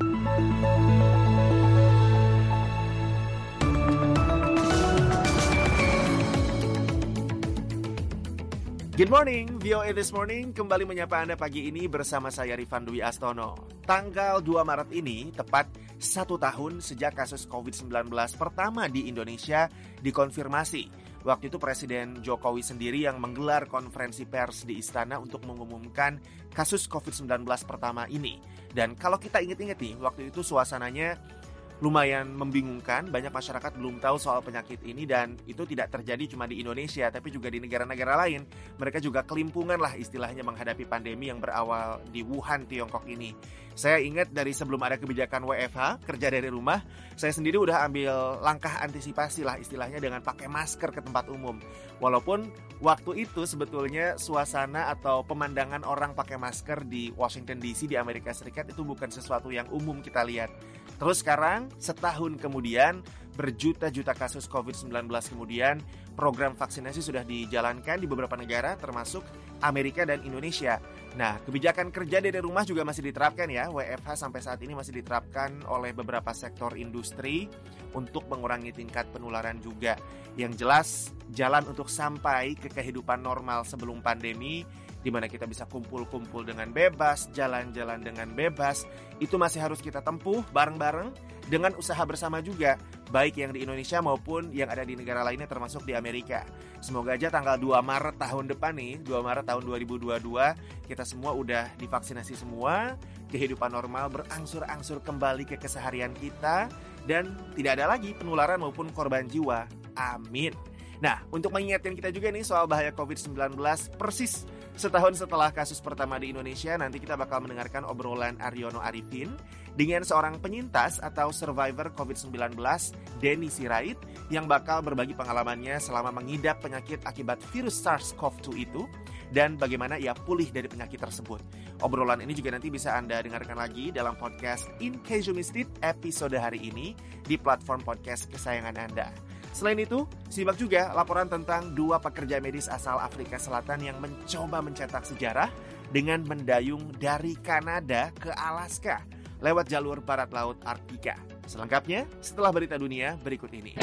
Speaker 2: Good morning, V O A This Morning kembali menyapa Anda pagi ini bersama saya Rifan Dwi Astono. Tanggal dua Maret ini tepat satu tahun sejak kasus covid sembilan belas pertama di Indonesia dikonfirmasi. Waktu itu Presiden Jokowi sendiri yang menggelar konferensi pers di istana untuk mengumumkan kasus covid sembilan belas pertama ini. Dan kalau kita ingat-ingat nih, waktu itu suasananya lumayan membingungkan, banyak masyarakat belum tahu soal penyakit ini dan itu tidak terjadi cuma di Indonesia tapi juga di negara-negara lain. Mereka juga kelimpungan lah istilahnya menghadapi pandemi yang berawal di Wuhan, Tiongkok ini. Saya ingat dari sebelum ada kebijakan W F H, kerja dari rumah, saya sendiri udah ambil langkah antisipasi lah istilahnya dengan pakai masker ke tempat umum. Walaupun waktu itu sebetulnya suasana atau pemandangan orang pakai masker di Washington D C di Amerika Serikat itu bukan sesuatu yang umum kita lihat. Terus sekarang setahun kemudian berjuta-juta kasus covid sembilan belas kemudian program vaksinasi sudah dijalankan di beberapa negara termasuk Amerika dan Indonesia. Nah, kebijakan kerja dari rumah juga masih diterapkan ya. W F H sampai saat ini masih diterapkan oleh beberapa sektor industri untuk mengurangi tingkat penularan juga. Yang jelas jalan untuk sampai ke kehidupan normal sebelum pandemi di mana kita bisa kumpul-kumpul dengan bebas, jalan-jalan dengan bebas, itu masih harus kita tempuh bareng-bareng dengan usaha bersama juga, baik yang di Indonesia maupun yang ada di negara lainnya termasuk di Amerika. Semoga aja tanggal dua Maret tahun depan nih, dua Maret tahun dua ribu dua puluh dua, kita semua udah divaksinasi semua, kehidupan normal berangsur-angsur kembali ke keseharian kita, dan tidak ada lagi penularan maupun korban jiwa. Amin. Nah, untuk mengingatkan kita juga nih soal bahaya covid sembilan belas, persis setahun setelah kasus pertama di Indonesia, nanti kita bakal mendengarkan obrolan Aryono Arifin dengan seorang penyintas atau survivor covid sembilan belas, Denny Sirait, yang bakal berbagi pengalamannya selama mengidap penyakit akibat virus SARS-CoV dua itu dan bagaimana ia pulih dari penyakit tersebut. Obrolan ini juga nanti bisa Anda dengarkan lagi dalam podcast In Case You Missed It episode hari ini di platform podcast kesayangan Anda. Selain itu, simak juga laporan tentang dua pekerja medis asal Afrika Selatan yang mencoba mencetak sejarah dengan mendayung dari Kanada ke Alaska lewat jalur barat laut Arktika. Selengkapnya setelah berita dunia berikut ini.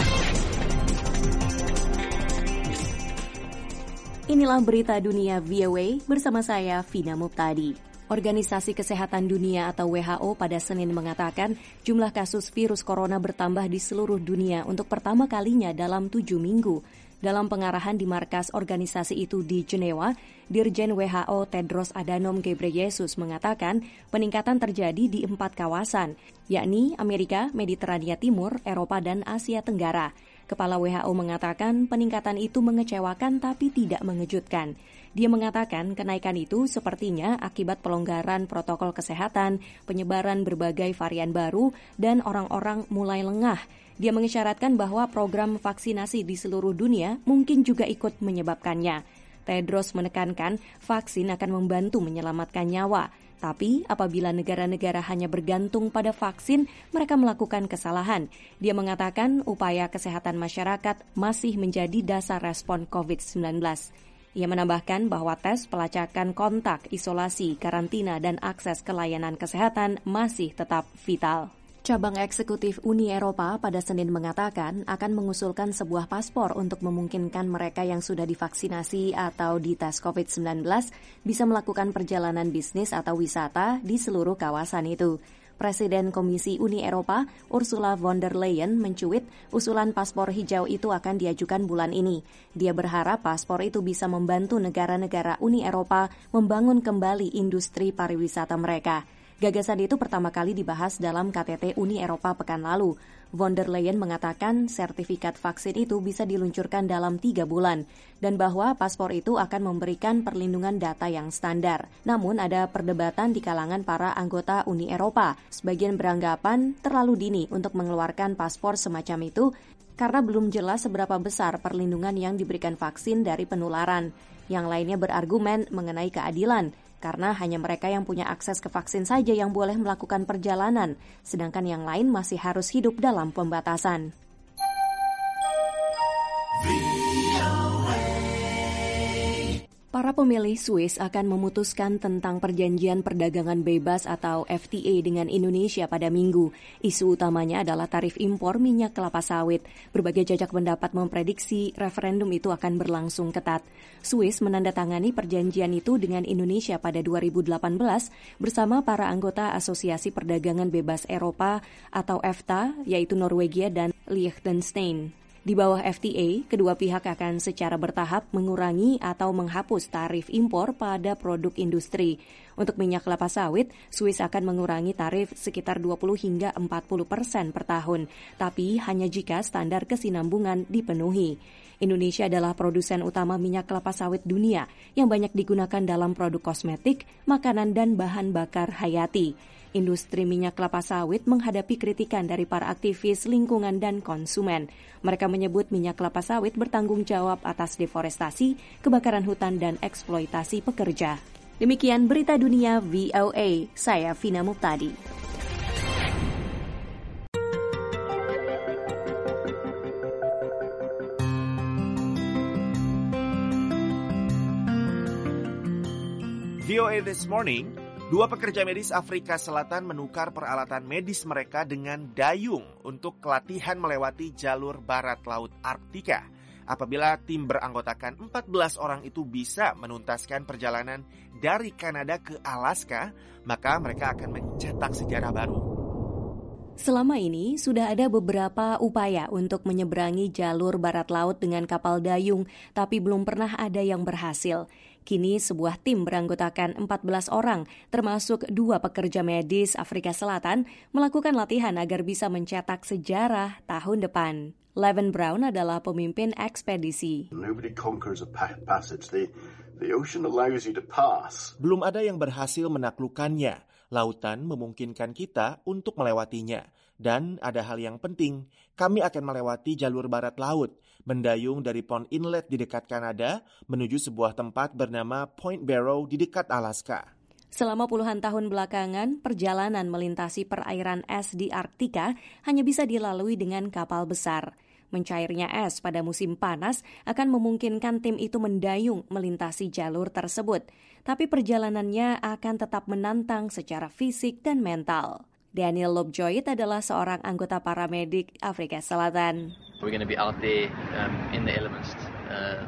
Speaker 5: Inilah berita dunia V O A bersama saya Vina Muptadi. Organisasi Kesehatan Dunia atau W H O pada Senin mengatakan jumlah kasus virus corona bertambah di seluruh dunia untuk pertama kalinya dalam tujuh minggu. Dalam pengarahan di markas organisasi itu di Jenewa, Dirjen W H O Tedros Adhanom Ghebreyesus mengatakan peningkatan terjadi di empat kawasan, yakni Amerika, Mediterania Timur, Eropa, dan Asia Tenggara. Kepala W H O mengatakan peningkatan itu mengecewakan tapi tidak mengejutkan. Dia mengatakan kenaikan itu sepertinya akibat pelonggaran protokol kesehatan, penyebaran berbagai varian baru, dan orang-orang mulai lengah. Dia mengisyaratkan bahwa program vaksinasi di seluruh dunia mungkin juga ikut menyebabkannya. Tedros menekankan vaksin akan membantu menyelamatkan nyawa. Tapi apabila negara-negara hanya bergantung pada vaksin, mereka melakukan kesalahan. Dia mengatakan upaya kesehatan masyarakat masih menjadi dasar respon covid sembilan belas. Ia menambahkan bahwa tes pelacakan kontak, isolasi, karantina, dan akses ke layanan kesehatan masih tetap vital. Cabang eksekutif Uni Eropa pada Senin mengatakan akan mengusulkan sebuah paspor untuk memungkinkan mereka yang sudah divaksinasi atau dites covid sembilan belas bisa melakukan perjalanan bisnis atau wisata di seluruh kawasan itu. Presiden Komisi Uni Eropa, Ursula von der Leyen, mencuit usulan paspor hijau itu akan diajukan bulan ini. Dia berharap paspor itu bisa membantu negara-negara Uni Eropa membangun kembali industri pariwisata mereka. Gagasan itu pertama kali dibahas dalam K T T Uni Eropa pekan lalu. Von der Leyen mengatakan sertifikat vaksin itu bisa diluncurkan dalam tiga bulan dan bahwa paspor itu akan memberikan perlindungan data yang standar. Namun ada perdebatan di kalangan para anggota Uni Eropa. Sebagian beranggapan terlalu dini untuk mengeluarkan paspor semacam itu karena belum jelas seberapa besar perlindungan yang diberikan vaksin dari penularan. Yang lainnya berargumen mengenai keadilan. karena hanya mereka yang punya akses ke vaksin saja yang boleh melakukan perjalanan, sedangkan yang lain masih harus hidup dalam pembatasan. Para pemilih Swiss akan memutuskan tentang perjanjian perdagangan bebas atau F T A dengan Indonesia pada Minggu. Isu utamanya adalah tarif impor minyak kelapa sawit. Berbagai jajak pendapat memprediksi referendum itu akan berlangsung ketat. Swiss menandatangani perjanjian itu dengan Indonesia pada dua ribu delapan belas bersama para anggota Asosiasi Perdagangan Bebas Eropa atau E F T A, yaitu Norwegia dan Liechtenstein. Di bawah F T A, kedua pihak akan secara bertahap mengurangi atau menghapus tarif impor pada produk industri. Untuk minyak kelapa sawit, Swiss akan mengurangi tarif sekitar dua puluh hingga empat puluh persen per tahun, tapi hanya jika standar kesinambungan dipenuhi. Indonesia adalah produsen utama minyak kelapa sawit dunia yang banyak digunakan dalam produk kosmetik, makanan, dan bahan bakar hayati. Industri minyak kelapa sawit menghadapi kritikan dari para aktivis lingkungan dan konsumen. Mereka menyebut minyak kelapa sawit bertanggung jawab atas deforestasi, kebakaran hutan, dan eksploitasi pekerja. Demikian berita dunia V O A, saya Vina Muptadi.
Speaker 2: V O A This Morning. Dua pekerja medis Afrika Selatan menukar peralatan medis mereka dengan dayung untuk latihan melewati jalur barat laut Arktika. Apabila tim beranggotakan empat belas orang itu bisa menuntaskan perjalanan dari Kanada ke Alaska, maka mereka akan mencetak sejarah baru.
Speaker 5: Selama ini sudah ada beberapa upaya untuk menyeberangi jalur barat laut dengan kapal dayung, tapi belum pernah ada yang berhasil. Kini sebuah tim beranggotakan empat belas orang, termasuk dua pekerja medis Afrika Selatan, melakukan latihan agar bisa mencetak sejarah tahun depan. Levin Brown adalah pemimpin ekspedisi.
Speaker 1: Nobody conquers a passage. The, the ocean allows you to pass.
Speaker 2: Belum ada yang berhasil menaklukkannya. Lautan memungkinkan kita untuk melewatinya. Dan ada hal yang penting, kami akan melewati jalur barat laut, mendayung dari Pond Inlet di dekat Kanada menuju sebuah tempat bernama Point Barrow di dekat Alaska.
Speaker 5: Selama puluhan tahun belakangan, perjalanan melintasi perairan es di Arktika hanya bisa dilalui dengan kapal besar. Mencairnya es pada musim panas akan memungkinkan tim itu mendayung melintasi jalur tersebut. Tapi perjalanannya akan tetap menantang secara fisik dan mental. Daniel Lobjoit adalah seorang anggota paramedik Afrika Selatan.
Speaker 3: We're going to be out there um, in the elements uh,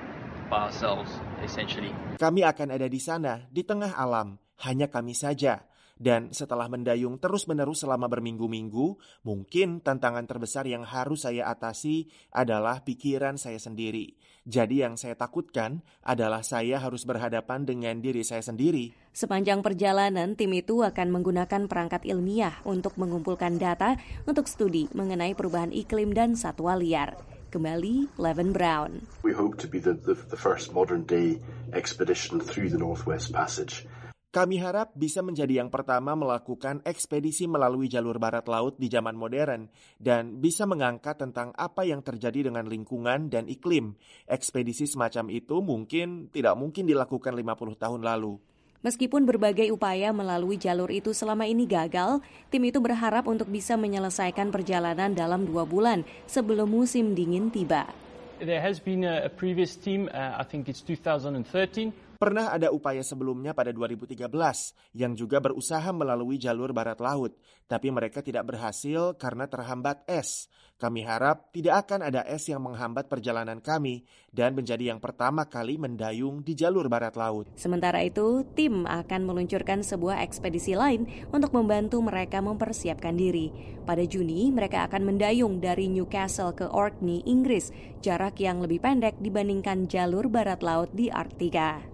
Speaker 3: by ourselves, essentially.
Speaker 2: Kami akan ada di sana, di tengah alam, hanya kami saja. Dan setelah mendayung terus-menerus selama berminggu-minggu, mungkin tantangan terbesar yang harus saya atasi adalah pikiran saya sendiri. Jadi yang saya takutkan adalah saya harus berhadapan dengan diri saya sendiri.
Speaker 5: Sepanjang perjalanan, tim itu akan menggunakan perangkat ilmiah untuk mengumpulkan data untuk studi mengenai perubahan iklim dan satwa liar. Kembali, Levin Brown.
Speaker 1: We hope to be the, the, the first modern-day expedition through the Northwest Passage.
Speaker 2: Kami harap bisa menjadi yang pertama melakukan ekspedisi melalui jalur barat laut di zaman modern dan bisa mengangkat tentang apa yang terjadi dengan lingkungan dan iklim. Ekspedisi semacam itu mungkin tidak mungkin dilakukan lima puluh tahun lalu.
Speaker 5: Meskipun berbagai upaya melalui jalur itu selama ini gagal, tim itu berharap untuk bisa menyelesaikan perjalanan dalam dua bulan sebelum musim dingin tiba.
Speaker 4: There has been a, a previous team, uh, I think it's two thousand thirteen.
Speaker 2: Pernah ada upaya sebelumnya pada dua ribu tiga belas yang juga berusaha melalui jalur barat laut, tapi mereka tidak berhasil karena terhambat es. Kami harap tidak akan ada es yang menghambat perjalanan kami dan menjadi yang pertama kali mendayung di jalur barat laut.
Speaker 5: Sementara itu, tim akan meluncurkan sebuah ekspedisi lain untuk membantu mereka mempersiapkan diri. Pada Juni, mereka akan mendayung dari Newcastle ke Orkney, Inggris, jarak yang lebih pendek dibandingkan jalur barat laut di Arktika.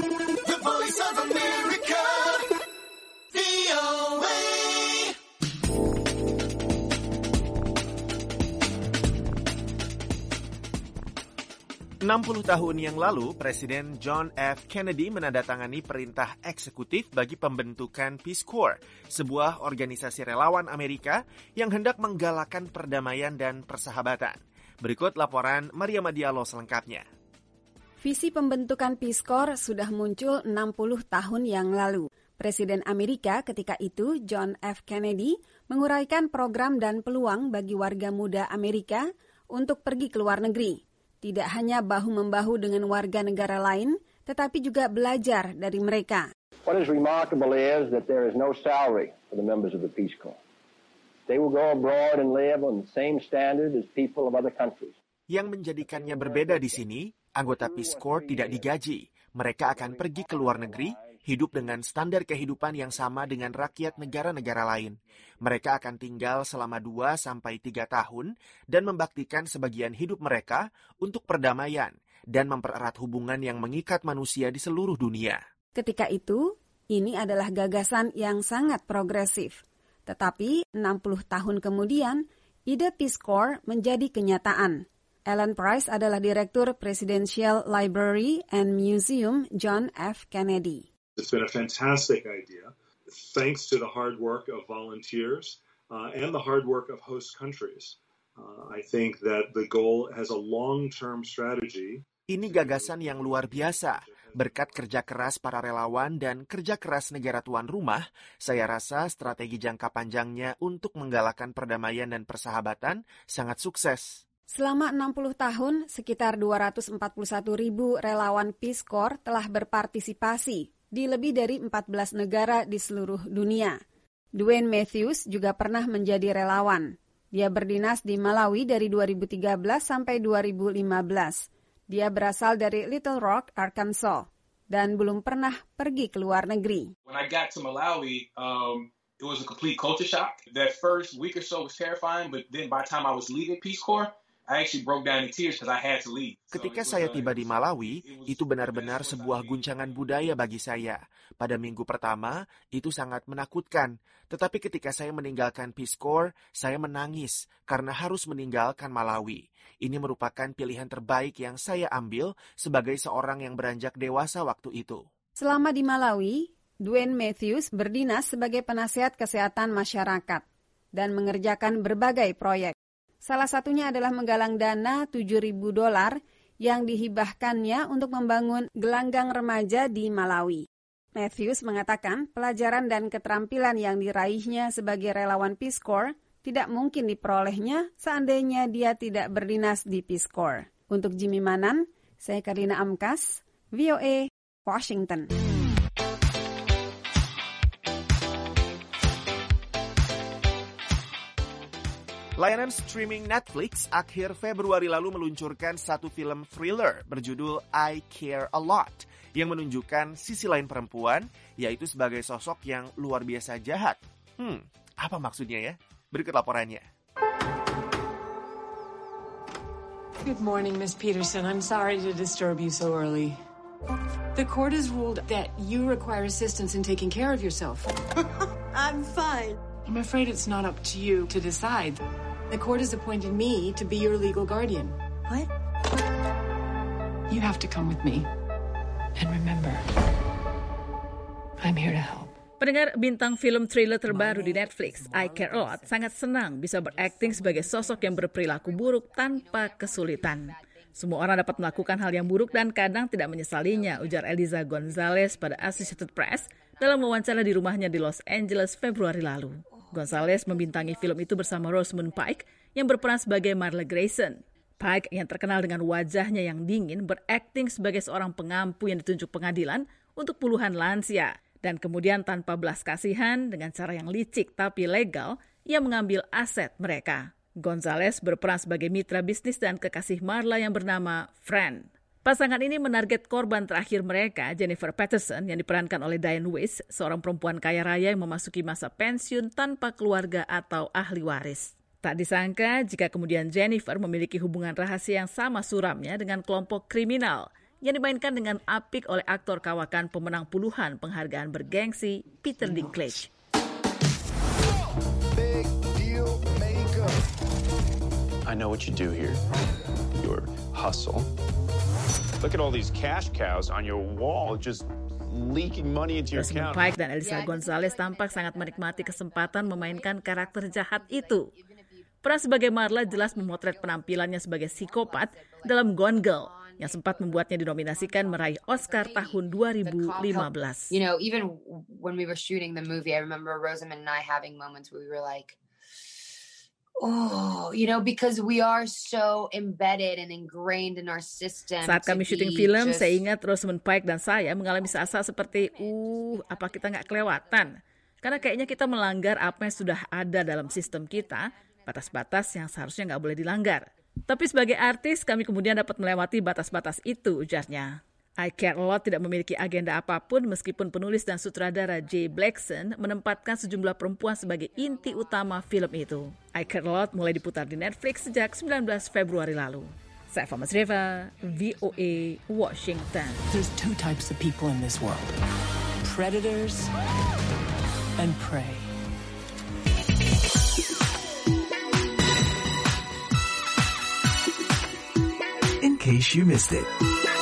Speaker 7: Voice of America, V O A.
Speaker 2: enam puluh tahun yang lalu, Presiden John F. Kennedy menandatangani perintah eksekutif bagi pembentukan Peace Corps, sebuah organisasi relawan Amerika yang hendak menggalakkan perdamaian dan persahabatan. Berikut laporan Maria Madialo selengkapnya.
Speaker 8: Visi pembentukan Peace Corps sudah muncul enam puluh tahun yang lalu. Presiden Amerika ketika itu, John F. Kennedy, menguraikan program dan peluang bagi warga muda Amerika untuk pergi ke luar negeri. Tidak hanya bahu-membahu dengan warga negara lain, tetapi juga belajar dari mereka.
Speaker 9: What is remarkable is that there is no salary for the members of the Peace Corps. They will go abroad and live on the same standard as people of other countries.
Speaker 2: Yang menjadikannya berbeda di sini, anggota Peace Corps tidak digaji. Mereka akan pergi ke luar negeri, hidup dengan standar kehidupan yang sama dengan rakyat negara-negara lain. Mereka akan tinggal selama dua sampai tiga tahun dan membaktikan sebagian hidup mereka untuk perdamaian dan mempererat hubungan yang mengikat manusia di seluruh dunia.
Speaker 8: Ketika itu, ini adalah gagasan yang sangat progresif. Tetapi enam puluh tahun kemudian, ide Peace Corps menjadi kenyataan. Ellen Price adalah Direktur Presidential Library and Museum John F. Kennedy.
Speaker 10: It's been a fantastic idea, thanks to the hard work of volunteers uh, and the hard work of host countries. Uh, I think that the goal has a long-term strategy.
Speaker 2: Ini gagasan yang luar biasa. Berkat kerja keras para relawan dan kerja keras negara tuan rumah, saya rasa strategi jangka panjangnya untuk menggalakkan perdamaian dan persahabatan sangat sukses.
Speaker 8: Selama enam puluh tahun, sekitar dua ratus empat puluh satu ribu relawan Peace Corps telah berpartisipasi di lebih dari empat belas negara di seluruh dunia. Dwayne Matthews juga pernah menjadi relawan. Dia berdinas di Malawi dari dua ribu tiga belas sampai dua ribu lima belas. Dia berasal dari Little Rock, Arkansas, dan belum pernah pergi ke luar negeri.
Speaker 11: When I got to Malawi, um, it was a complete culture shock. That first week or so was terrifying, but then by the time I was leaving Peace Corps, I actually broke down in tears because I had to leave.
Speaker 2: Ketika saya tiba di Malawi, itu benar-benar sebuah guncangan budaya bagi saya. Pada minggu pertama, itu sangat menakutkan. Tetapi ketika saya meninggalkan Peace Corps, saya menangis karena harus meninggalkan Malawi. Ini merupakan pilihan terbaik yang saya ambil sebagai seorang yang beranjak dewasa waktu itu.
Speaker 8: Selama di Malawi, Dwayne Matthews berdinas sebagai penasihat kesehatan masyarakat dan mengerjakan berbagai proyek. Salah satunya adalah menggalang dana tujuh ribu dolar yang dihibahkannya untuk membangun gelanggang remaja di Malawi. Matthews mengatakan pelajaran dan keterampilan yang diraihnya sebagai relawan Peace Corps tidak mungkin diperolehnya seandainya dia tidak berdinas di Peace Corps. Untuk Jimmy Manan, saya Karina Amkas, V O A, Washington.
Speaker 2: Layanan streaming Netflix akhir Februari lalu meluncurkan satu film thriller berjudul I Care a Lot yang menunjukkan sisi lain perempuan, yaitu sebagai sosok yang luar biasa jahat. Hmm, apa maksudnya ya? Berikut laporannya.
Speaker 12: Good morning, Miss Peterson. I'm sorry to disturb you so early. The court has ruled that you require assistance in taking care of yourself. I'm fine. I'm afraid it's not up to you to decide. The court has appointed me to be your legal guardian. What? You have to come with me. And remember, I'm here to help.
Speaker 18: Pendengar bintang film thriller terbaru di Netflix, I Care a Lot, sangat senang bisa berakting sebagai sosok yang berperilaku buruk tanpa kesulitan. Semua orang dapat melakukan hal yang buruk dan kadang tidak menyesalinya, ujar Eliza Gonzalez pada Associated Press dalam wawancara di rumahnya di Los Angeles Februari lalu. Gonzalez membintangi film itu bersama Rosamund Pike yang berperan sebagai Marla Grayson. Pike yang terkenal dengan wajahnya yang dingin berakting sebagai seorang pengampu yang ditunjuk pengadilan untuk puluhan lansia. Dan kemudian tanpa belas kasihan dengan cara yang licik tapi legal, ia mengambil aset mereka. Gonzalez berperan sebagai mitra bisnis dan kekasih Marla yang bernama Fran. Pasangan ini menarget korban terakhir mereka, Jennifer Patterson, yang diperankan oleh Diane Weiss, seorang perempuan kaya raya yang memasuki masa pensiun tanpa keluarga atau ahli waris. Tak disangka jika kemudian Jennifer memiliki hubungan rahasia yang sama suramnya dengan kelompok kriminal yang dimainkan dengan apik oleh aktor kawakan pemenang puluhan penghargaan bergengsi, Peter Dinklage.
Speaker 14: I know what you do here. Your hustle. Look at all these cash cows on your wall just leaking money into your account.
Speaker 18: Rosamund Pike dan Eliza Gonzalez tampak sangat menikmati kesempatan memainkan karakter jahat itu. Peran sebagai Marla jelas memotret penampilannya sebagai psikopat dalam Gone Girl yang sempat membuatnya dinominasikan meraih Oscar tahun dua ribu lima belas.
Speaker 13: You know, even when we were shooting the movie, I remember Rosamund and I having moments where we were like, oh, you know, because we are so embedded and ingrained in our system.
Speaker 18: Saat kami syuting film, just... saya ingat Rosamund Pike dan saya mengalami saat-saat seperti, uh, apa kita nggak kelewatan? Karena kayaknya kita melanggar apa yang sudah ada dalam sistem kita, batas-batas yang seharusnya nggak boleh dilanggar. Tapi sebagai artis, kami kemudian dapat melewati batas-batas itu, ujarnya. I Care A Lot tidak memiliki agenda apapun meskipun penulis dan sutradara Jay Blackson menempatkan sejumlah perempuan sebagai inti utama film itu. I Care A Lot mulai diputar di Netflix sejak sembilan belas Februari lalu. Saya Fama Sreva, V O A, Washington.
Speaker 12: There's two types of people in this world. Predators and prey.
Speaker 21: In case you missed it.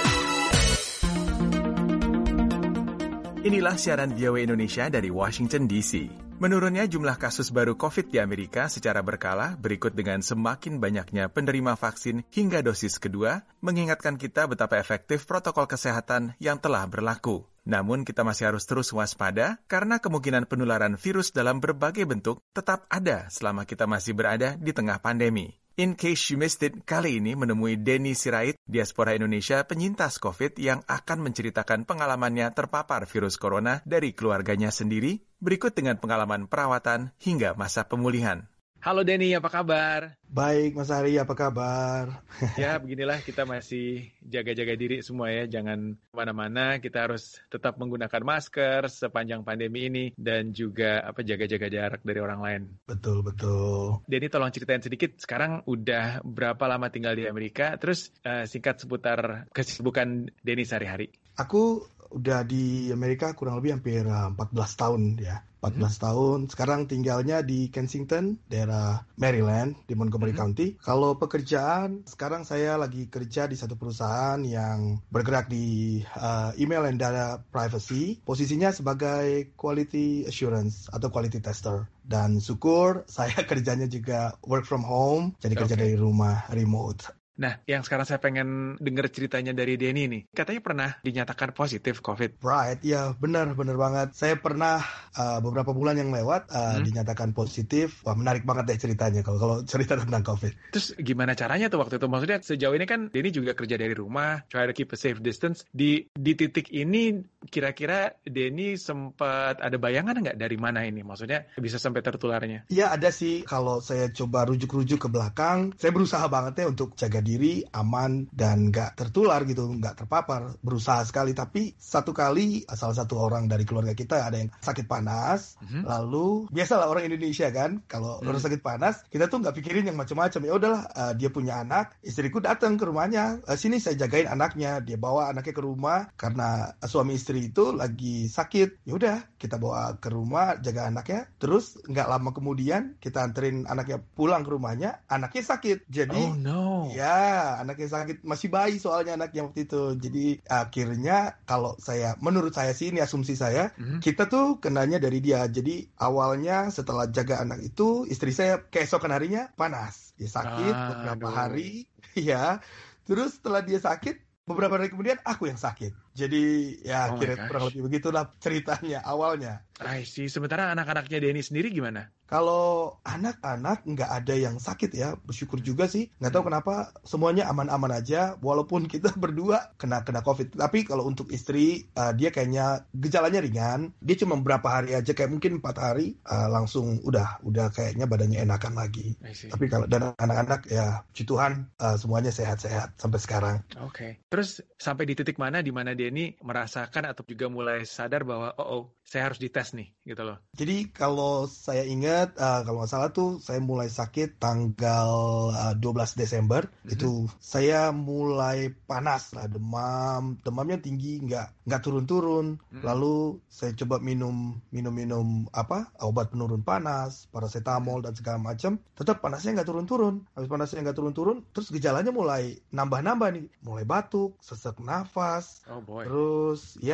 Speaker 21: Inilah siaran V O A Indonesia dari Washington D C. Menurunnya jumlah kasus baru COVID di Amerika secara berkala berikut dengan semakin banyaknya penerima vaksin hingga dosis kedua, mengingatkan kita betapa efektif protokol kesehatan yang telah berlaku. Namun kita masih harus terus waspada karena kemungkinan penularan virus dalam berbagai bentuk tetap ada selama kita masih berada di tengah pandemi. In case you missed it, kali ini menemui Denny Sirait, diaspora Indonesia penyintas COVID yang akan menceritakan pengalamannya terpapar virus corona dari keluarganya sendiri, berikut dengan pengalaman perawatan hingga masa pemulihan.
Speaker 15: Halo Denny, apa kabar?
Speaker 16: Baik, Mas Ari, apa kabar?
Speaker 15: Ya, beginilah kita masih jaga-jaga diri semua ya. Jangan kemana-mana, kita harus tetap menggunakan masker sepanjang pandemi ini dan juga apa jaga-jaga jarak dari orang lain.
Speaker 16: Betul, betul.
Speaker 15: Denny, tolong ceritain sedikit, sekarang udah berapa lama tinggal di Amerika? Terus uh, singkat seputar kesibukan Denny sehari-hari.
Speaker 16: Aku udah di Amerika kurang lebih hampir empat belas tahun ya. empat belas hmm. tahun. Sekarang tinggalnya di Kensington, daerah Maryland, di Montgomery hmm. County. Kalau pekerjaan, sekarang saya lagi kerja di satu perusahaan yang bergerak di uh, email and data privacy. Posisinya sebagai quality assurance atau quality tester. Dan syukur saya kerjanya juga work from home, jadi kerja okay. dari rumah, remote.
Speaker 15: Nah, yang sekarang saya pengen dengar ceritanya dari Denny nih. Katanya pernah dinyatakan positif COVID.
Speaker 16: Right, ya benar, benar banget. Saya pernah uh, beberapa bulan yang lewat uh, hmm. dinyatakan positif. Wah, menarik banget deh ceritanya kalau kalau cerita tentang COVID.
Speaker 15: Terus gimana caranya tuh waktu itu? Maksudnya sejauh ini kan Denny juga kerja dari rumah, try to keep a safe distance. Di di titik ini kira-kira Denny sempat ada bayangan nggak dari mana ini? Maksudnya bisa sampai tertularnya?
Speaker 16: Iya, ada sih. Kalau saya coba rujuk-rujuk ke belakang, saya berusaha banget ya untuk jaga diri, aman, dan nggak tertular gitu, nggak terpapar. Berusaha sekali, tapi satu kali salah satu orang dari keluarga kita ada yang sakit panas, mm-hmm. lalu biasalah orang Indonesia kan, kalau mm. orang sakit panas, kita tuh nggak pikirin yang macam-macam. Ya udahlah, uh, dia punya anak, istriku datang ke rumahnya, uh, sini saya jagain anaknya, dia bawa anaknya ke rumah karena suami istri itu lagi sakit. Ya udah, kita bawa ke rumah, jaga anaknya, terus nggak lama kemudian kita anterin anaknya pulang ke rumahnya, anaknya sakit. Jadi,
Speaker 15: oh no.
Speaker 16: Ya, anaknya sakit, masih bayi soalnya anaknya waktu itu. Jadi akhirnya kalau saya, menurut saya sih, ini asumsi saya, mm-hmm. kita tuh kenanya dari dia. Jadi awalnya setelah jaga anak itu, istri saya keesokan harinya panas. Dia sakit ah, beberapa aduh. hari, ya. Terus setelah dia sakit, beberapa hari kemudian aku yang sakit. Jadi ya oh akhirnya kurang lebih begitulah ceritanya awalnya.
Speaker 15: I see. Sementara anak-anaknya Denny sendiri gimana?
Speaker 16: Kalau anak-anak nggak ada yang sakit ya, bersyukur juga sih. Nggak tahu kenapa semuanya aman-aman aja, walaupun kita berdua kena kena COVID. Tapi kalau untuk istri, uh, dia kayaknya gejalanya ringan. Dia cuma beberapa hari aja, kayak mungkin empat hari, uh, langsung udah udah kayaknya badannya enakan lagi. Tapi kalau dan anak-anak ya, puji Tuhan uh, semuanya sehat-sehat sampai sekarang.
Speaker 15: Oke. Okay. Terus sampai di titik mana di mana Denny merasakan atau juga mulai sadar bahwa oh, oh saya harus dites nih gitu loh.
Speaker 16: Jadi kalau saya ingat uh, kalau nggak salah tuh saya mulai sakit tanggal uh, dua belas Desember. Mm-hmm. Itu saya mulai panas lah, demam, demamnya tinggi, nggak nggak turun-turun. Mm-hmm. Lalu saya coba minum minum-minum apa obat penurun panas, paracetamol dan segala macam. Tetap panasnya nggak turun-turun. Habis panasnya nggak turun-turun, terus gejalanya mulai nambah-nambah nih, mulai batuk, sesak nafas.
Speaker 15: Oh boy.
Speaker 16: Terus ya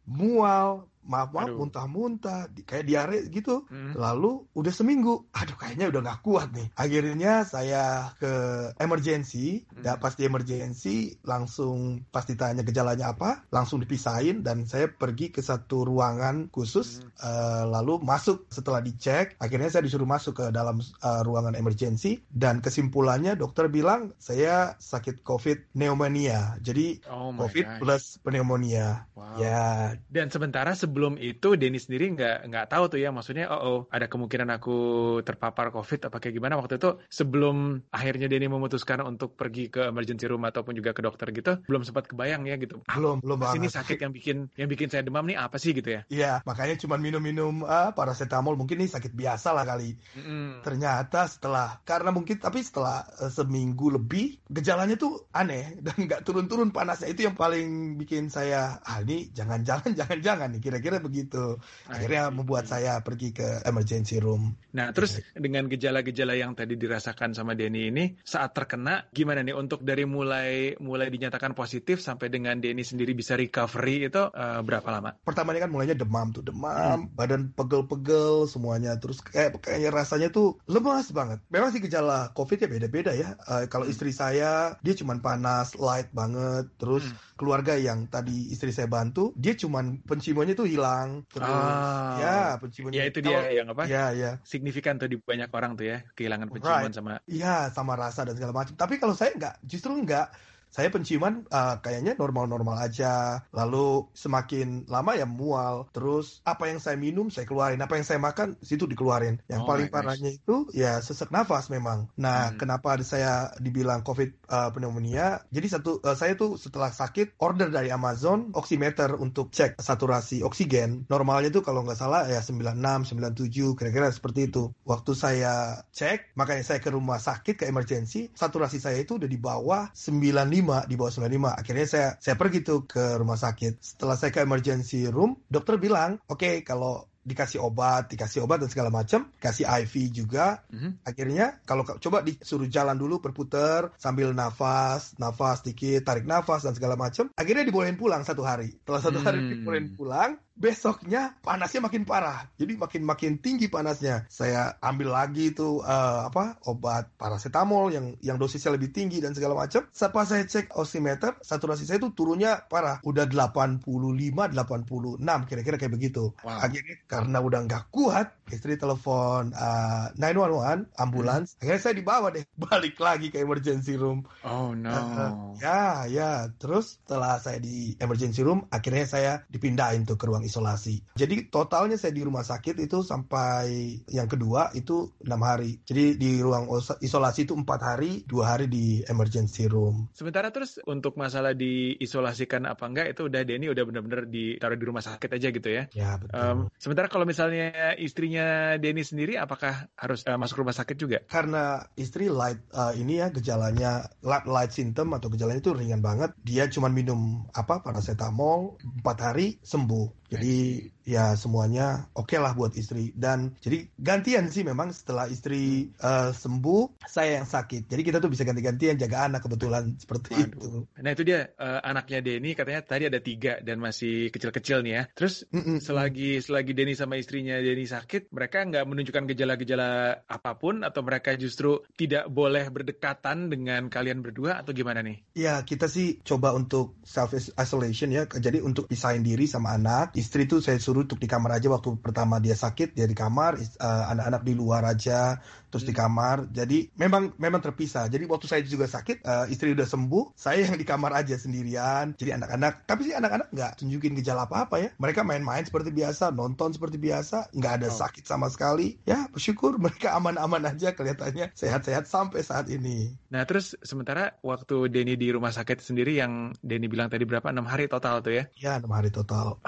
Speaker 16: mual, maaf-maaf, muntah-muntah, di- kayak diare gitu.
Speaker 15: Hmm.
Speaker 16: Lalu udah seminggu, aduh kayaknya udah nggak kuat nih. Akhirnya saya ke emergency, dan pas di emergency langsung pas ditanya gejalanya apa, langsung dipisahin dan saya pergi ke satu ruangan khusus. eh, lalu masuk, setelah dicek, akhirnya saya disuruh masuk ke dalam eh, ruangan emergency dan kesimpulannya dokter bilang saya sakit COVID pneumonia. Jadi
Speaker 15: Oh my
Speaker 16: COVID
Speaker 15: gosh.
Speaker 16: plus pneumonia.
Speaker 15: Wow.
Speaker 16: Ya,
Speaker 15: Dan sementara sebelum itu Denny sendiri nggak nggak tahu tuh ya, maksudnya oh, oh ada kemungkinan aku terpapar COVID apa kayak gimana waktu itu, sebelum akhirnya Denny memutuskan untuk pergi ke emergency room ataupun juga ke dokter gitu, belum sempat kebayang ya gitu.
Speaker 16: belum belum
Speaker 15: Pas ini
Speaker 16: banget.
Speaker 15: sakit yang bikin yang bikin saya demam nih apa sih gitu ya?
Speaker 16: Iya, makanya cuma minum-minum ah, paracetamol, mungkin ini sakit biasa lah kali.
Speaker 15: Mm-mm.
Speaker 16: Ternyata setelah, karena mungkin tapi setelah eh, seminggu lebih, gejalanya tuh aneh dan nggak turun-turun panasnya. Itu yang paling bikin saya, ah ini jangan-jangan, jangan-jangan nih, kira-kira begitu. Akhirnya membuat saya pergi ke emergency room.
Speaker 15: Nah, terus dengan gejala-gejala yang tadi dirasakan sama Denny ini, saat terkena, gimana nih untuk dari mulai mulai dinyatakan positif sampai dengan Denny sendiri bisa recovery itu eh, berapa lama?
Speaker 16: Pertamanya kan mulainya demam tuh, demam, badan pegel-pegel semuanya, terus kayak kayaknya rasanya tuh lemas banget. Memang sih gejala COVID ya beda-beda ya. Eh, kalau istri saya dia cuman panas light banget, terus keluarga yang tadi istri saya bantu, dia cuman penciumannya tuh hilang, terus
Speaker 15: Ah.
Speaker 16: ya penciumannya.
Speaker 15: Ya itu dia
Speaker 16: Kalau-
Speaker 15: yang apa?
Speaker 16: Ya ya.
Speaker 15: Signifikan tuh di banyak orang tuh ya, kehilangan penciuman
Speaker 16: Right.
Speaker 15: sama.
Speaker 16: Iya, sama rasa dan segala macam. Tapi kalau saya nggak, justru nggak. Saya penciuman uh, kayaknya normal-normal aja. Lalu semakin lama ya mual. Terus apa yang saya minum saya keluarin. Apa yang saya makan situ dikeluarin. Yang
Speaker 15: Oh
Speaker 16: paling
Speaker 15: my gosh.
Speaker 16: parahnya itu ya sesak nafas memang. Nah, kenapa ada saya dibilang COVID uh, pneumonia? Jadi satu uh, saya tuh setelah sakit order dari Amazon oximeter untuk cek saturasi oksigen. Normalnya tuh kalau nggak salah ya sembilan puluh enam, sembilan puluh tujuh, kira-kira seperti itu. Waktu saya cek, makanya saya ke rumah sakit ke emergency, saturasi saya itu udah di bawah sembilan puluh lima, di bawah sembilan puluh lima. Akhirnya saya saya pergi tuh ke rumah sakit. Setelah saya ke emergency room, dokter bilang, "Oke, kalau dikasih obat, dikasih obat dan segala macam, kasih I V juga." Akhirnya kalau ka- coba disuruh jalan dulu berputar sambil nafas, nafas dikit, tarik nafas dan segala macam. Akhirnya dibolehin pulang satu hari. Setelah satu hari
Speaker 15: Hmm.
Speaker 16: dibolehin pulang, besoknya panasnya makin parah. Jadi makin makin tinggi panasnya. Saya ambil lagi tuh eh, apa obat paracetamol yang yang dosisnya lebih tinggi dan segala macam. Setelah saya cek oximeter, saturasi saya tuh turunnya parah. Udah delapan puluh lima, delapan puluh enam kira-kira kayak begitu.
Speaker 15: Wow.
Speaker 16: Akhirnya karena udah nggak kuat, istri telepon uh, nine one one ambulans. Akhirnya saya dibawa deh balik lagi ke emergency room.
Speaker 15: Oh no.
Speaker 16: Uh, ya, ya. Terus setelah saya di emergency room, akhirnya saya dipindahin tuh ke ruang isolasi. Jadi totalnya saya di rumah sakit itu sampai yang kedua itu enam hari. Jadi di ruang os- isolasi itu empat hari, dua hari di emergency room.
Speaker 15: Sementara terus untuk masalah diisolasikan apa enggak itu udah Denny udah benar-benar ditaruh di rumah sakit aja gitu ya.
Speaker 16: Ya, betul.
Speaker 15: Em, sementara kalau misalnya istrinya Denny sendiri apakah harus eh, masuk rumah sakit juga?
Speaker 16: Karena istri light uh, ini ya gejalanya light, light symptom atau gejalanya itu ringan banget. Dia cuma minum apa paracetamol empat hari sembuh. Jadi ya semuanya oke lah buat istri. Dan jadi gantian sih memang setelah istri uh, sembuh saya yang sakit. Jadi kita tuh bisa ganti-gantian jaga anak kebetulan seperti itu.
Speaker 15: Nah itu dia eh, anaknya Denny katanya tadi ada tiga dan masih kecil-kecil nih ya. Terus selagi selagi Denny sama istrinya Denny sakit, mereka nggak menunjukkan gejala-gejala apapun atau mereka justru tidak boleh berdekatan dengan kalian berdua atau gimana nih?
Speaker 16: Ya, kita sih coba untuk self isolation ya. Jadi untuk pisahin diri sama anak. Istri tuh saya suruh untuk di kamar aja waktu pertama dia sakit, dia di kamar, is- uh, anak-anak di luar aja, terus di kamar. Jadi memang memang terpisah. Jadi waktu saya juga sakit, uh, istri udah sembuh, saya yang di kamar aja sendirian. Jadi anak-anak, tapi sih anak-anak nggak tunjukin gejala apa-apa ya. Mereka main-main seperti biasa, nonton seperti biasa, nggak ada sakit sama sekali. Ya, bersyukur mereka aman-aman aja kelihatannya, sehat-sehat sampai saat ini.
Speaker 15: Nah terus sementara waktu Denny di rumah sakit sendiri yang Denny bilang tadi berapa? enam hari total tuh ya?
Speaker 16: Ya, enam hari total.
Speaker 15: Ah itu gimana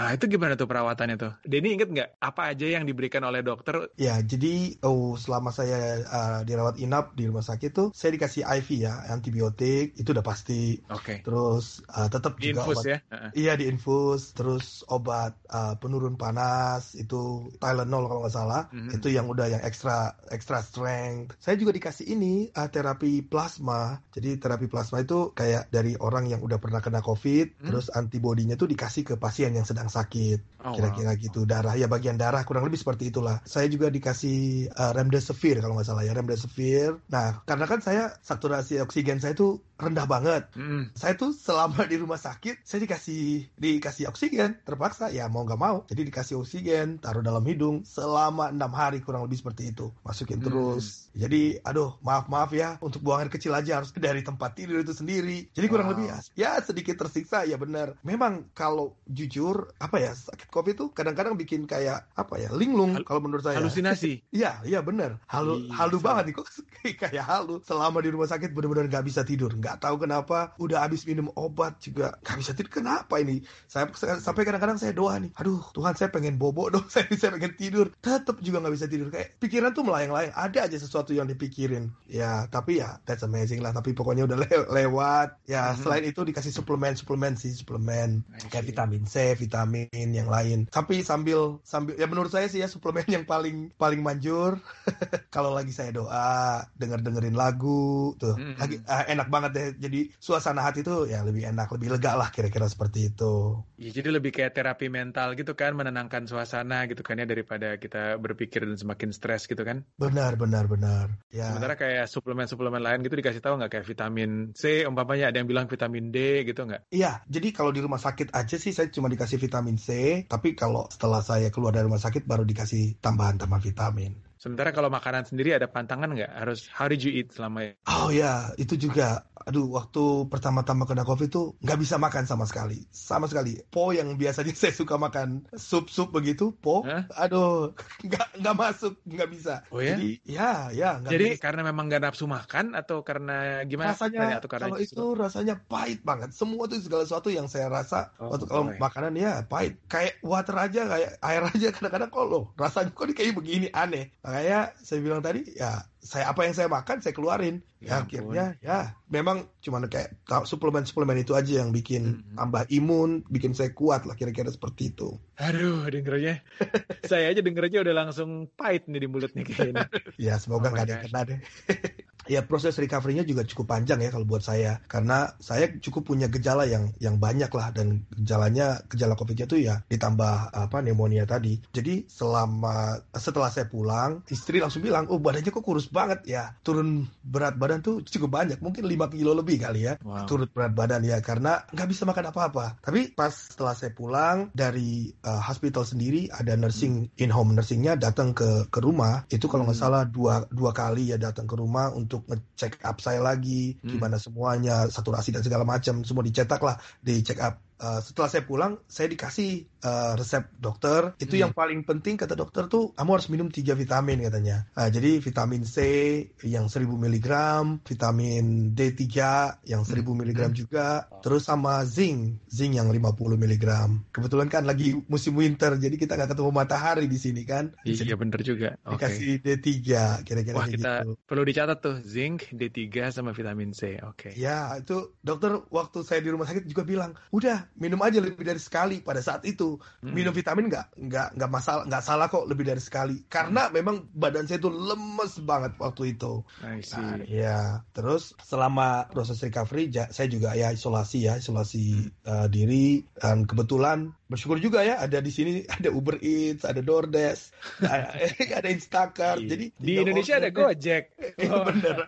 Speaker 15: gimana tuh perawatannya tuh? Denny inget nggak apa aja yang diberikan oleh dokter?
Speaker 16: Ya, jadi oh selama saya uh, dirawat inap di rumah sakit tuh, saya dikasih I V ya, antibiotik, itu udah pasti.
Speaker 15: Oke. Okay.
Speaker 16: Terus uh, tetap
Speaker 15: di
Speaker 16: juga
Speaker 15: infus
Speaker 16: obat,
Speaker 15: ya? Uh-uh.
Speaker 16: Iya, di infus. Terus obat uh, penurun panas, itu Tylenol kalau nggak salah. Mm-hmm. Itu yang udah yang extra extra strength. Saya juga dikasih ini uh, terapi plasma. Jadi terapi plasma itu kayak dari orang yang udah pernah kena COVID, mm-hmm. terus antibodinya tuh dikasih ke pasien yang sedang sakit. Oh, kira-kira wow. gitu, darah ya, bagian darah kurang lebih seperti itulah. Saya juga dikasih uh, remdesivir kalau nggak salah ya, remdesivir. Nah, karena kan saya saturasi oksigen saya tuh rendah banget. Mm. Saya tuh selama di rumah sakit saya dikasih dikasih oksigen, terpaksa ya mau nggak mau. Jadi dikasih oksigen, taruh dalam hidung selama enam hari kurang lebih seperti itu. Masukin mm. terus. Jadi aduh, maaf-maaf ya, untuk buang air kecil aja harus dari tempat tidur itu sendiri. Jadi kurang wow. lebih ya, ya sedikit tersiksa ya benar. Memang kalau jujur apa ya, sakit COVID tuh kadang-kadang bikin kayak apa ya, linglung Hal- kalau menurut saya.
Speaker 15: Halusinasi.
Speaker 16: Iya, iya benar. Halu Iyi, halu banget nih kok kayak halu. Selama di rumah sakit benar-benar nggak bisa tidur. Nggak tahu kenapa, udah habis minum obat juga nggak bisa tidur. Kenapa ini? Saya sampai kadang-kadang saya doa nih, aduh Tuhan saya pengen bobo dong, saya saya pengen tidur, tetap juga nggak bisa tidur. Kayak pikiran tuh melayang-layang, ada aja sesuatu yang dipikirin. Ya tapi ya that's amazing lah. Tapi pokoknya udah le- lewat. Ya mm-hmm. selain itu dikasih suplemen-suplemen sih, suplemen kayak vitamin C, vitamin yang lain. Tapi sambil sambil ya menurut saya sih ya suplemen yang paling paling manjur kalau lagi saya doa, denger-dengerin lagu tuh. Mm-hmm. Lagi uh, enak banget deh. Jadi suasana hati tuh ya lebih enak, lebih lega lah kira-kira seperti itu.
Speaker 15: Ya, jadi lebih kayak terapi mental gitu kan, menenangkan suasana gitu kan ya, daripada kita berpikir dan semakin stres gitu kan.
Speaker 16: Benar, benar, benar. Ya.
Speaker 15: Sementara kayak suplemen-suplemen lain gitu dikasih tahu nggak, kayak vitamin C, umpamanya ada yang bilang vitamin D gitu nggak?
Speaker 16: Iya, jadi kalau di rumah sakit aja sih saya cuma dikasih vitamin C, tapi kalau setelah saya keluar dari rumah sakit baru dikasih tambahan-tambahan vitamin.
Speaker 15: Sementara kalau makanan sendiri ada pantangan nggak? Harus how did you eat selama itu?
Speaker 16: Oh ya, itu juga. Aduh, waktu pertama-tama kena COVID tuh nggak bisa makan sama sekali. Sama sekali. Po yang biasanya saya suka makan sup-sup begitu, po. Huh? Aduh, nggak nggak masuk, nggak bisa.
Speaker 15: Oh ya?
Speaker 16: Jadi, ya, ya.
Speaker 15: Jadi
Speaker 16: bisa.
Speaker 15: Karena memang nggak nafsu makan atau karena gimana?
Speaker 16: Rasanya,
Speaker 15: atau karena
Speaker 16: kalau itu itu rasanya pahit banget. Semua tuh segala sesuatu yang saya rasa oh, waktu kalau oh, makanan ya pahit. Kayak water aja, kayak air aja kadang-kadang kok loh. Rasanya kok kayak begini, aneh. Makanya saya bilang tadi, ya saya apa yang saya makan saya keluarin. Ya, ya akhirnya ya memang cuma kayak suplemen-suplemen itu aja yang bikin mm-hmm. tambah imun, bikin saya kuat lah kira-kira seperti itu.
Speaker 15: Aduh, dengernya. Saya aja dengernya udah langsung pahit nih di mulut nih kayaknya.
Speaker 16: Ya semoga nggak oh ada yang kena deh. Ya proses recovery-nya juga cukup panjang ya kalau buat saya, karena saya cukup punya gejala yang yang banyak lah, dan gejalanya gejala COVID-nya tuh ya ditambah apa pneumonia tadi. Jadi selama setelah saya pulang, istri langsung bilang, oh badannya kok kurus banget ya, turun berat badan tuh cukup banyak, mungkin lima kilo lebih kali ya. Wow. Turun berat badan ya karena nggak bisa makan apa-apa. Tapi pas setelah saya pulang dari uh, hospital sendiri, ada nursing in home nursingnya datang ke ke rumah, itu kalau nggak hmm. salah dua dua kali ya datang ke rumah untuk untuk ngecek up saya lagi, hmm. gimana semuanya, saturasi dan segala macam, semua dicetak lah, dicek up. Uh, setelah saya pulang, saya dikasih uh, resep dokter. Itu hmm. yang paling penting kata dokter tuh, kamu harus minum tiga vitamin katanya. Uh, jadi vitamin C yang seribu miligram, vitamin D tiga yang seribu miligram hmm. juga, terus sama zinc, zinc yang lima puluh miligram. Kebetulan kan lagi musim winter, jadi kita nggak ketemu matahari di sini kan.
Speaker 15: Iya bener juga.
Speaker 16: Dikasih okay. D tiga kira-kira.
Speaker 15: Wah, kita
Speaker 16: gitu.
Speaker 15: Perlu dicatat tuh, zinc, D tiga sama vitamin C. Oke. Okay.
Speaker 16: Ya itu dokter waktu saya di rumah sakit juga bilang, udah minum aja lebih dari sekali pada saat itu. Hmm. Minum vitamin nggak nggak nggak masalah, nggak salah kok lebih dari sekali. Karena hmm. memang badan saya itu lemes banget waktu itu.
Speaker 15: I see.
Speaker 16: Nah, ya terus selama proses recovery saya juga ya isolasi ya isolasi hmm. uh, diri, dan kebetulan bersyukur juga ya ada di sini ada Uber Eats, ada DoorDash, ada, ada Instacart. Jadi
Speaker 15: di Indonesia ada Gojek.
Speaker 16: Oh. Bener.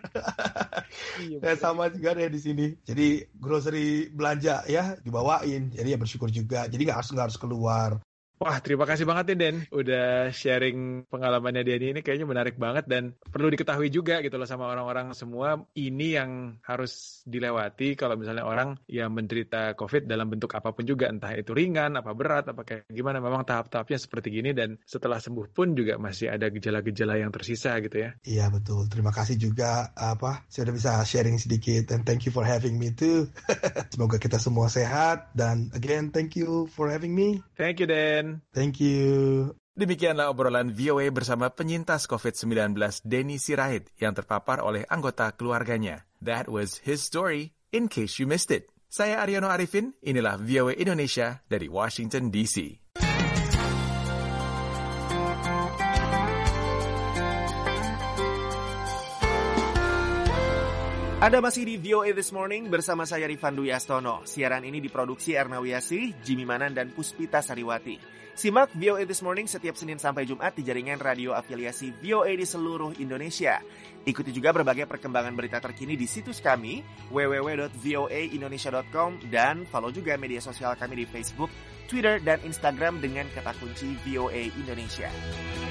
Speaker 16: Ya, sama juga ada di sini. Jadi grocery belanja ya dibawain. Jadi ya bersyukur juga. Jadi nggak harus nggak harus keluar.
Speaker 15: Wah, terima kasih banget nih Den, udah sharing pengalamannya Denny ini, kayaknya menarik banget dan perlu diketahui juga gitu loh sama orang-orang semua. Ini yang harus dilewati kalau misalnya orang yang menderita COVID dalam bentuk apapun juga, entah itu ringan, apa berat, apa kayak gimana, memang tahap-tahapnya seperti gini, dan setelah sembuh pun juga masih ada gejala-gejala yang tersisa gitu ya.
Speaker 16: Iya betul, terima kasih juga apa saya udah bisa sharing sedikit, and thank you for having me too. Semoga kita semua sehat, dan again thank you for having me.
Speaker 15: Thank you Den.
Speaker 21: Rifan.
Speaker 16: Thank you.
Speaker 21: Demikianlah obrolan V O A bersama penyintas covid sembilan belas Denny Sirait yang terpapar oleh anggota keluarganya. That was his story, in case you missed it. Saya Aryono Arifin, inilah V O A Indonesia dari Washington D C.
Speaker 2: Anda masih di V O A This Morning bersama saya Rifan Dwi Astono. Siaran ini diproduksi Erna Wiasih, Jimmy Manan, dan Puspita Sariwati. Simak V O A This Morning setiap Senin sampai Jumat di jaringan radio afiliasi V O A di seluruh Indonesia. Ikuti juga berbagai perkembangan berita terkini di situs kami w w w dot v o a indonesia dot com dan follow juga media sosial kami di Facebook, Twitter, dan Instagram dengan kata kunci V O A Indonesia.